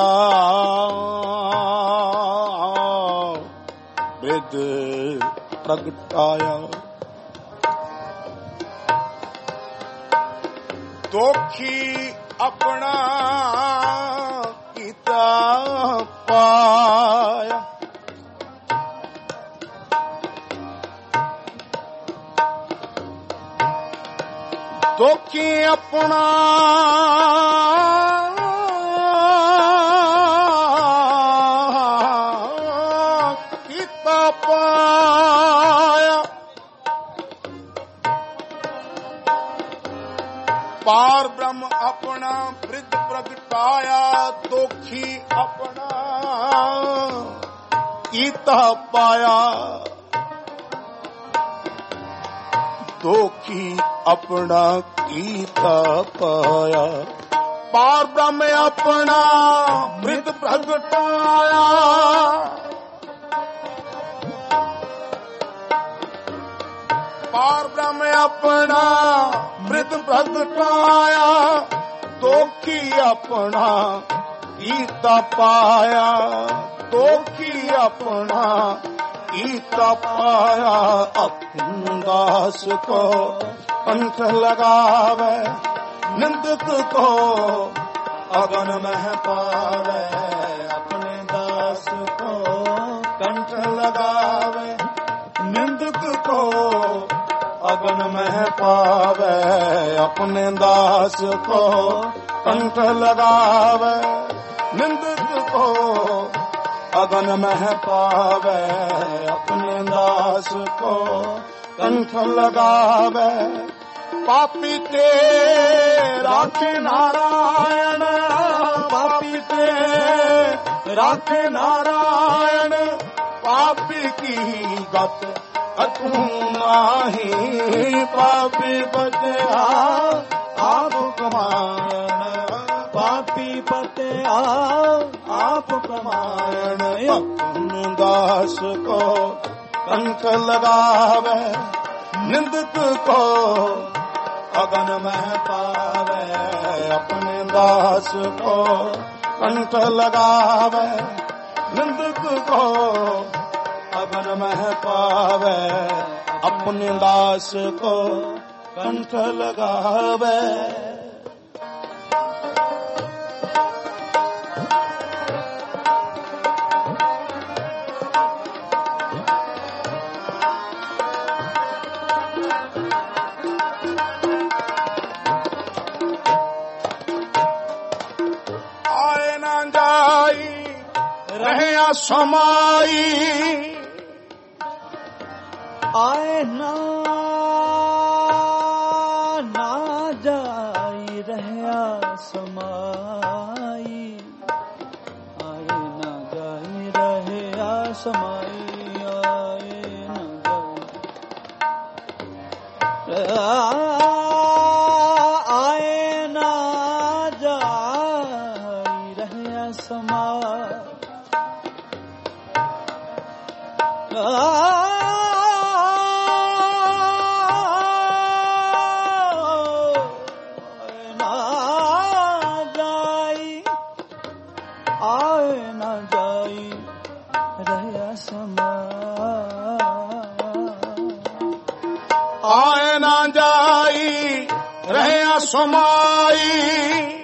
मृत प्रगटाया। दोखी अपना किता पाया, दोखी अपना किता पाया। पार ब्रह्म अपना वृद्ध प्रगटाया, दोखी अपना कीता पाया। दोखी अपना कीता पाया। पार ब्रह्म अपना वृद्ध प्रगटाया, पार ब्रह्म अपना मृत प्रगटाया। ਦੋਖੀ ਆਪਣਾ ਕੀਤਾ ਪਾਇਆ, ਦੋਖੀ ਆਪਣਾ ਕੀਤਾ ਪਾਇਆ। ਆਪਨ ਦਾਸ ਕੋ ਕੰਠ ਲਗਾਵੇ, ਨਿੰਦਕ ਕੋ ਅਗਨ ਮਹਿ ਪਾਵੇ। ਆਪਣੇ ਦਾਸ ਕੋ ਕੰਠ ਲਗਾਵੇ, ਨਿੰਦਕ ਕੋ ਅਗਨ ਮਹਿ ਪਾਵੇ। ਆਪਣੇ ਦਾਸ ਕੋ ਕੰਠ ਲਗਾਵੇ, ਨਿੰਦਕ ਕੋ ਅਗਨ ਮਹਿ ਪਾਵੇ। ਆਪਣੇ ਦਾਸ ਕੋ ਕੰਠ ਲਗਾਵੇ। ਪਾਪੀ ਤੇ ਰਾਖੇ ਨਾਰਾਇਣ, ਪਾਪੀ ਤੇ ਰਾਖੇ ਨਾਰਾਇਣ। ਪਾਪੀ ਕੀ ਗਤ ਅਤੂ ਨਾਹੀ, ਪਾਪੀ ਬਚਿਆ ਆਪ ਕਮਾਇਣ। ਪਾਪੀ ਬਚਿਆ ਆਪ ਕਮਾਇਣ। ਆਪਨ ਦਾਸ ਕੋ ਕੰਠ ਲਗਾਵੇ, ਨਿੰਦਕ ਕੋ ਅਗਨ ਮਹਿ ਪਾਵੇ। ਆਪਣੇ ਦਾਸ ਕੋ ਕੰਠ ਲਗਾਵੇ, ਨਿੰਦਕ ਕੋ ਅਗਨ ਮਹਿ ਪਾਵੇ। ਆਪਣੇ ਦਾਸ ਕੋ ਕੰਠ ਲਗਾਵੇ। ਰਹਿਆ ਸਮਾਈ, ਆਏ ਨਾ ਜਾਈ ਰਹਿਆ ਸਮਾਈ। ਆਏ ਨਾ ਜਾਈ ਰਹਿਆ ਸਮਾਈ, ਆਏ ਨਾ ਆਏ ਨਾ ਜਾਈ ਰਹਿਆ ਸਮਾਈ। ਆਏ ਨਾ ਜਾਈ ਰਹਿਆ ਸਮਾਈ।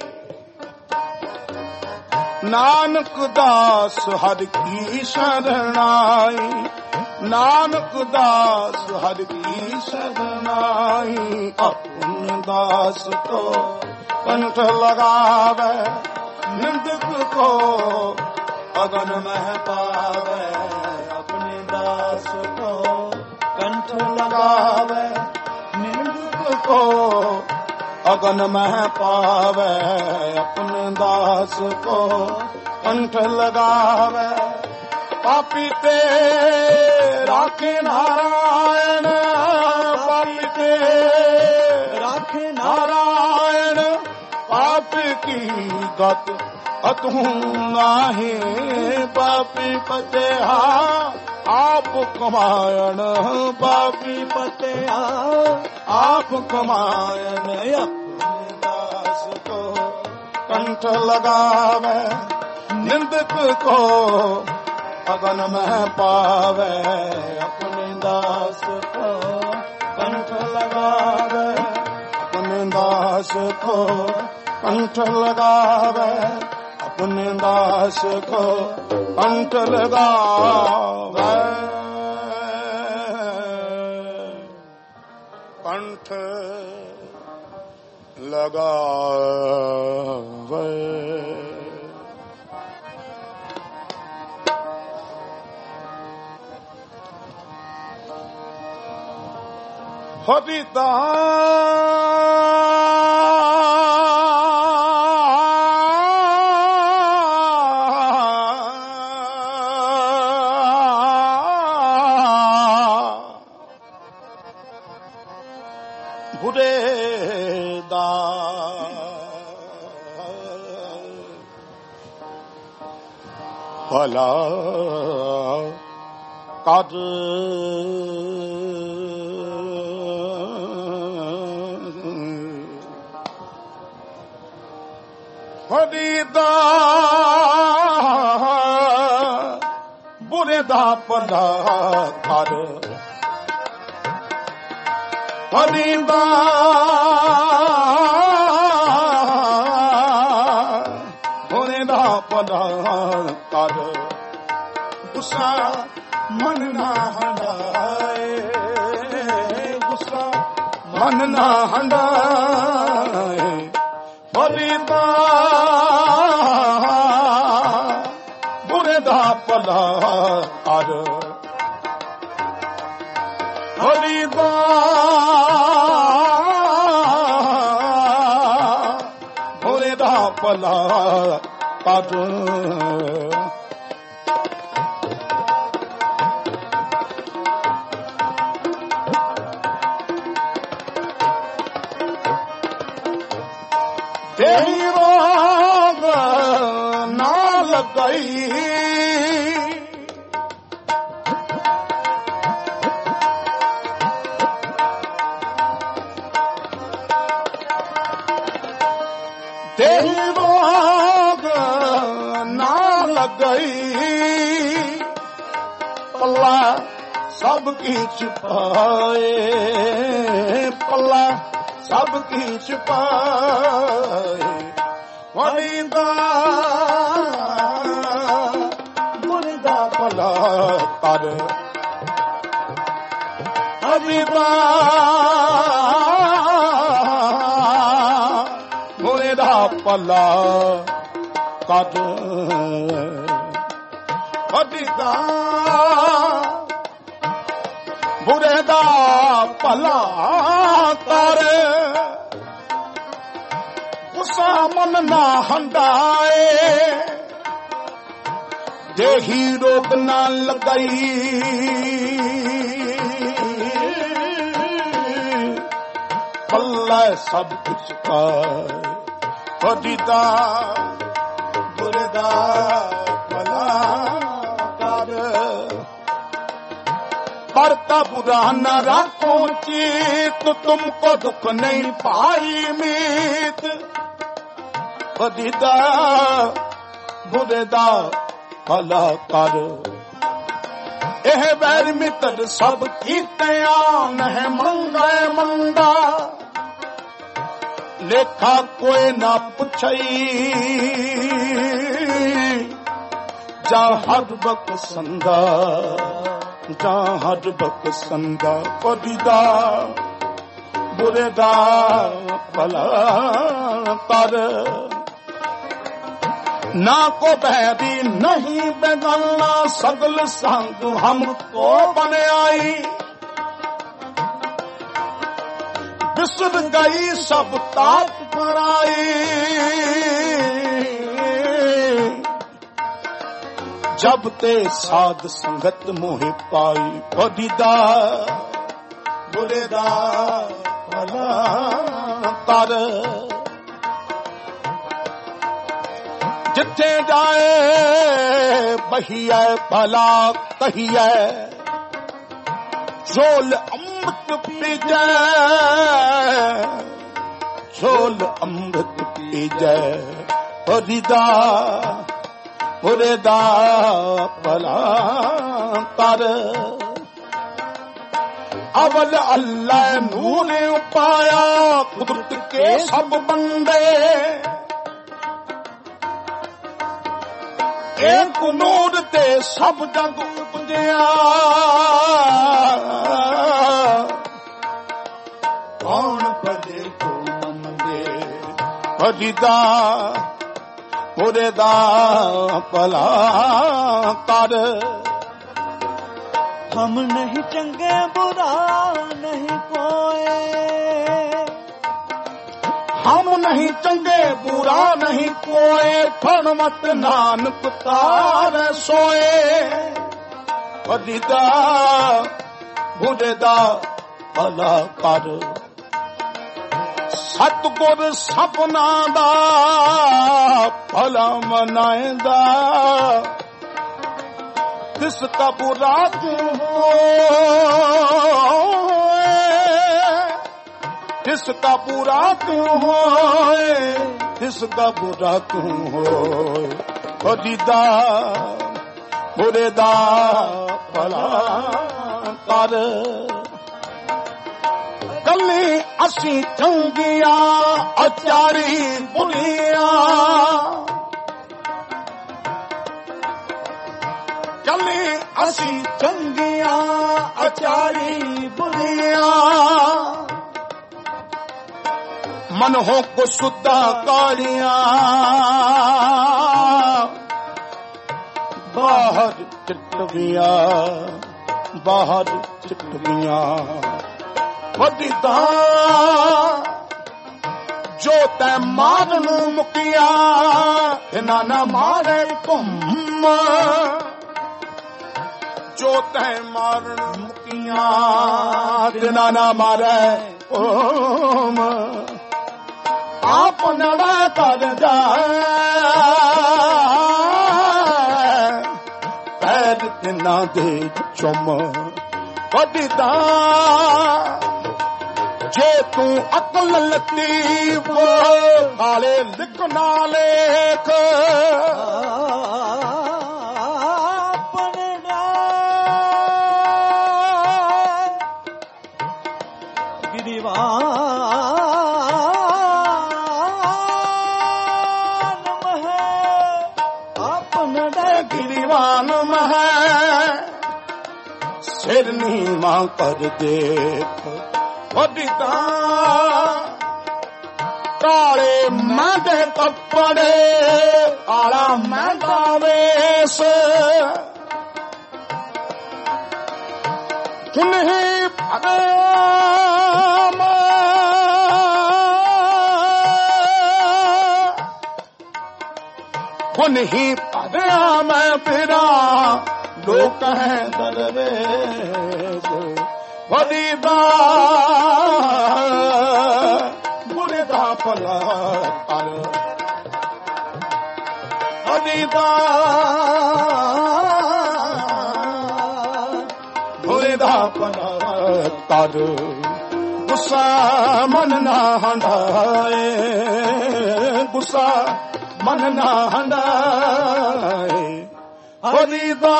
ਨਾਨਕ ਦਾਸ ਹਰਿ ਕੀ ਸ਼ਰਣਾਈ, ਨਾਨਕ ਦਾਸ ਹਰਿ ਕੀ ਸ਼ਰਣਾਈ। ਆਪਨ ਦਾਸ ਕੋ ਕੰਠ ਲਗਾਵੇ, ਨਿੰਦਕ ਕੋ ਅਗਨ ਮਹਿ ਪਾਵੇ। ਆਪਣੇ ਦਾਸ ਕੋ ਕੰਠ ਲਗਾਵੇ, ਨਿੰਦਕ ਕੋ ਅਗਨ ਮਹਿ ਪਾਵੇ। ਆਪਣੇ ਦਾਸ ਕੋ ਕੰਠ ਲਗਾਵੇ। ਪਾਪੀ ਤੇ ਰਾਖੇ ਨਾਰਾਇਣ, ਪਾਪੀ ਤੇ ਰਾਖੇ ਨਾਰਾਇਣ। ਪਾਪੀ ਕੀ ਗਤ ਅਤੂ ਨਾਹੀ, ਪਾਪੀ ਬਚਿਆ ਆਪ ਕਮਾਇਣ। ਪਾਪੀ ਬਚਿਆ ਆਪ ਕਮਾਇਣ। ਆਪਣੇ ਦਾਸ ਕੋ ਕੰਠ ਲਗਾਵੇ, ਨਿੰਦਕ ਕੋ ਅਗਨ ਮਹਿ ਪਾਵੇ। ਆਪਣੇ ਦਾਸ ਕੋ ਕੰਠ ਲਗਾਵੇ, ਆਪਣੇ ਦਾਸ ਕੋ ਕੰਠ ਲਗਾਵੇ। ਆਪਣੇ ਦਾਸ ਕੋ ਕੰਠ ਲਗਾਵੇ। ਕੰਠ ਲਗਾਵੇ। ਹਰੀ ਬੁਰੇ ਦਾ ਭਲਾ ਕਰ ਹਰੀ ਦਾ ਬੁਰੇ ਦਾ ਭਲਾ ਕਰ, ਹਰੀ ਦਾ ਬੁਰੇ ਦਾ ਭਲਾ ਕਰ, ਗੁੱਸਾ ਮਨ ਨਾ ਹੰਡਾਏ, ਗੁੱਸਾ ਮਨ ਨਾ ਹੰਡਾਏ, ਹਰੀ ਦਾ ਬੁਰੇ ਦਾ ਭਲਾ ਕਰ, ਹਰੀ ਦਾ ਬੁਰੇ ਦਾ ਭਲਾ ਕਰ। ਤੇਰੀ ਰੋਗ ਨਾ ਲਗਈ, ਤੇਰੀ ਰੋਗ ਨਾ ਲਗਈ, ਪੱਲਾ ਸਭ ਕੀ ਛੁਪਾਏ, ਪੱਲਾ ਸਭ ਕੀ ਛੁਪਾਏ, ਹਰੀ ਦਾ ਬੁਰੇ ਦਾ ਭਲਾ ਕਰ, ਹਰੀ ਦਾ ਬੁਰੇ ਦਾ ਭਲਾ ਕਰ, ਹਰੀ ਦਾ ਬੁਰੇ ਦਾ ਭਲਾ ਕਰ, ਗੁੱਸਾ ਮਨ ਨਾ ਹੰਡਾਏ, ਦੇਹੀ ਰੋਗ ਨਾ ਲਗਾਈ, ਪੱਲਾ ਸਭ ਕੁਛ ਪਾਏ, ਹਰੀ ਦਾ ਬੁਰੇ ਦਾ ਭਲਾ ਕਰ, करता बुरा न रखो चित, तुमको दुख नहीं पाई मीत, बदीदा बुरे दा भला कर, एह बैर मित्र सब कीते आन है मंगा मंदा, लेखा कोई ना पुछई, जा हर बक संदा, जा हर बक संदा, हरी दा बुरे दा भला कर, ना को बैरी नहीं बेगाना, सगल संग हमको बन आई, बिसर गई सब तात पराई, जब ते साध संगत मोहे पाई, हरी दा बुरे दा भला कर, जिथे जाए बहिए भला कहिए, झोल अमृत पीजे, झोल अमृत पीजे, हरी दा बुरे दा भला कर, अवल अल्लाह नूर ने पाया, कुदरत के सब बंदे, एक नूर ते सब जग उपजया, कौन भले को मंदे, हरी दा बुरे दा भला कर, हम नहीं चंगे बुरा नहीं कोई, हम नहीं चंगे बुरा नहीं कोई, फण मत नानक तार सोए, हरी दा बुरे दा भला कर, सतगुर सपना दा भला मनाएंदा, तिसका बुरा क्यों होए, तिसका बुरा क्यों होए, इसका बुरा क्यों हो दीदा बुरे दा भला कर कली असी चंगिया अचारी बुरिया कली असी चंगिया अचारी बुरिया मन हो को सुधा कालिया बाहर चिटविया बाहर चिटविया वधिदा जो तै मारन मुकिया इना ना मारे घुम जो तै मारन मुकिया इना ना मारे घुम आप नड़ा कर जाए पैर तिना दे चुम वधिदा जे तू अकल लतीफ आले लिख ना लेख गिरिवान मह सिर नीमा कर देख वधिदा काले महंगे कपड़े काला महंगा वेश कुन्ही भगवान कुन्ही भगया मैं फिरा लोग हैं दरवेश वधिदा बुरे दा भला कर वधिदा बुरे दा भला कर गुस्सा मन ना हंडाए गुस्सा मन ना हंडाए वधिदा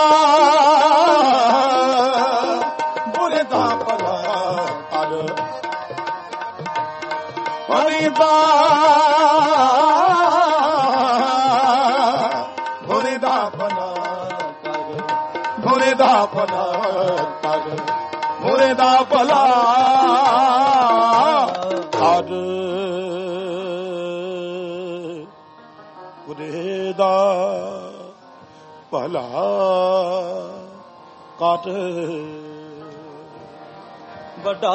बुरे दा भला कर वधिदा बुरे दा भला कर बुरे दा भला कर बुरे दा भला कर बुरे दा भला कर बड़ा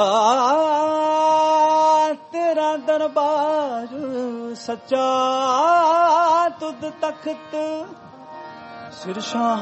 तेरा दरबार सच्चा तुद तख्त सिर शाह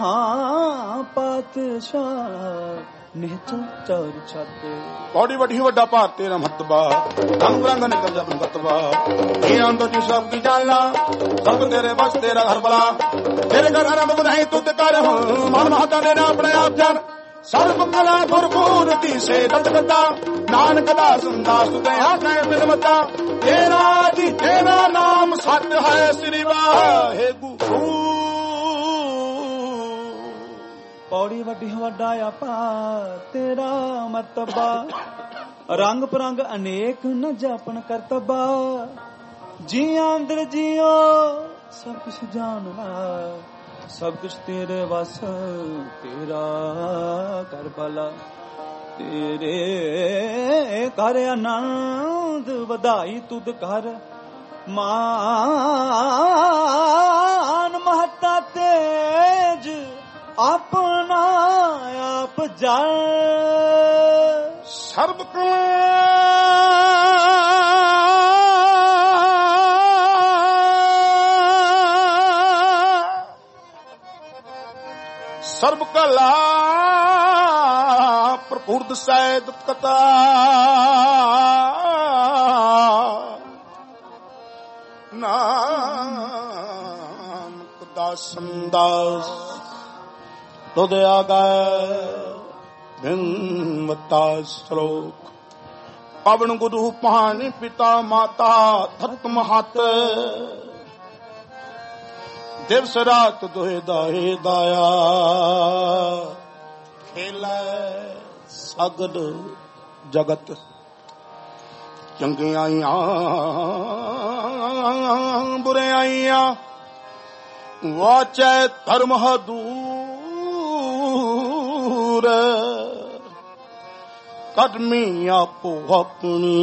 पातशाह निहत चार छत बड़ी वड्डी वड्डा भार तेरा महतबा रंग रंग निकल जा मतबा ये अंदर जी सब की जानना सब तेरे बस तेरा घर बला तेरे घर आराम बुधाई तुद कर मन महता ने अपने आप जान सर्व कला भरपूर ती से दत्ता नानक दास दास तुते आते मिलमता तेरा जी तेरा नाम सत्य है श्री वाहेगुरु पौड़ी वड्डी वड्डा आपा तेरा मतबा रंग परंग अनेक न जापन करतबा जिया अंदर जियो सब कुछ जानना सब कुछ तेरे वस तेरा कर भला तेरे कर आनंद वधाई तुद कर मान महता तेज अपना आप जान सर्व सर्व कला प्रपूर्द सैद कथा नाम दासन दास तुद आगा भिन्नता श्लोक ਪਵਨ ਗੁਰੂ ਪਾਣੀ ਪਿਤਾ ਮਾਤਾ ਧਰਤ ਮਹਤ ਦਿਵਸ ਰਾਤ ਦੋਏ ਦਾਏ ਦਾਇਆ ਖੇਲੇ ਸਗਲ ਜਗਤ ਚੰਗਿਆਈਆਂ ਬੁਰਿਆਈਆਂ ਵਾਚੈ ਧਰਮ ਦੂਰ ਕਦਮੀ ਆਪੋ ਆਪਣੀ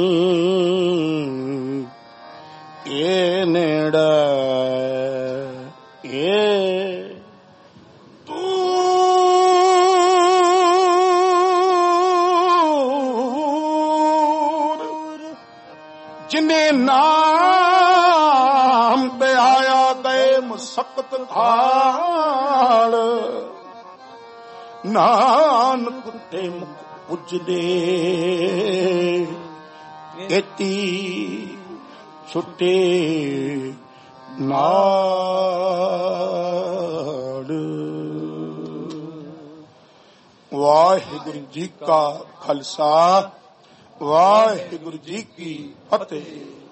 ਇਹ ਨੇੜੇ ਇਹ ਦੂਰ ਜਿਨੇ ਨਾਮ ਤੇ ਆਇਆ ਗਏ ਮੁਸਕਤ ਥਾਲ ਨਾਨਕ ਤੇ ਮੁਖ ਉਜਦੇ ਇਤੀ ਛੁੱਟੇ ਨਾੜ। ਵਾਹਿਗੁਰੂ ਜੀ ਕਾ ਖਾਲਸਾ ਵਾਹਿਗੁਰੂ ਜੀ ਕੀ ਫਤਿਹ।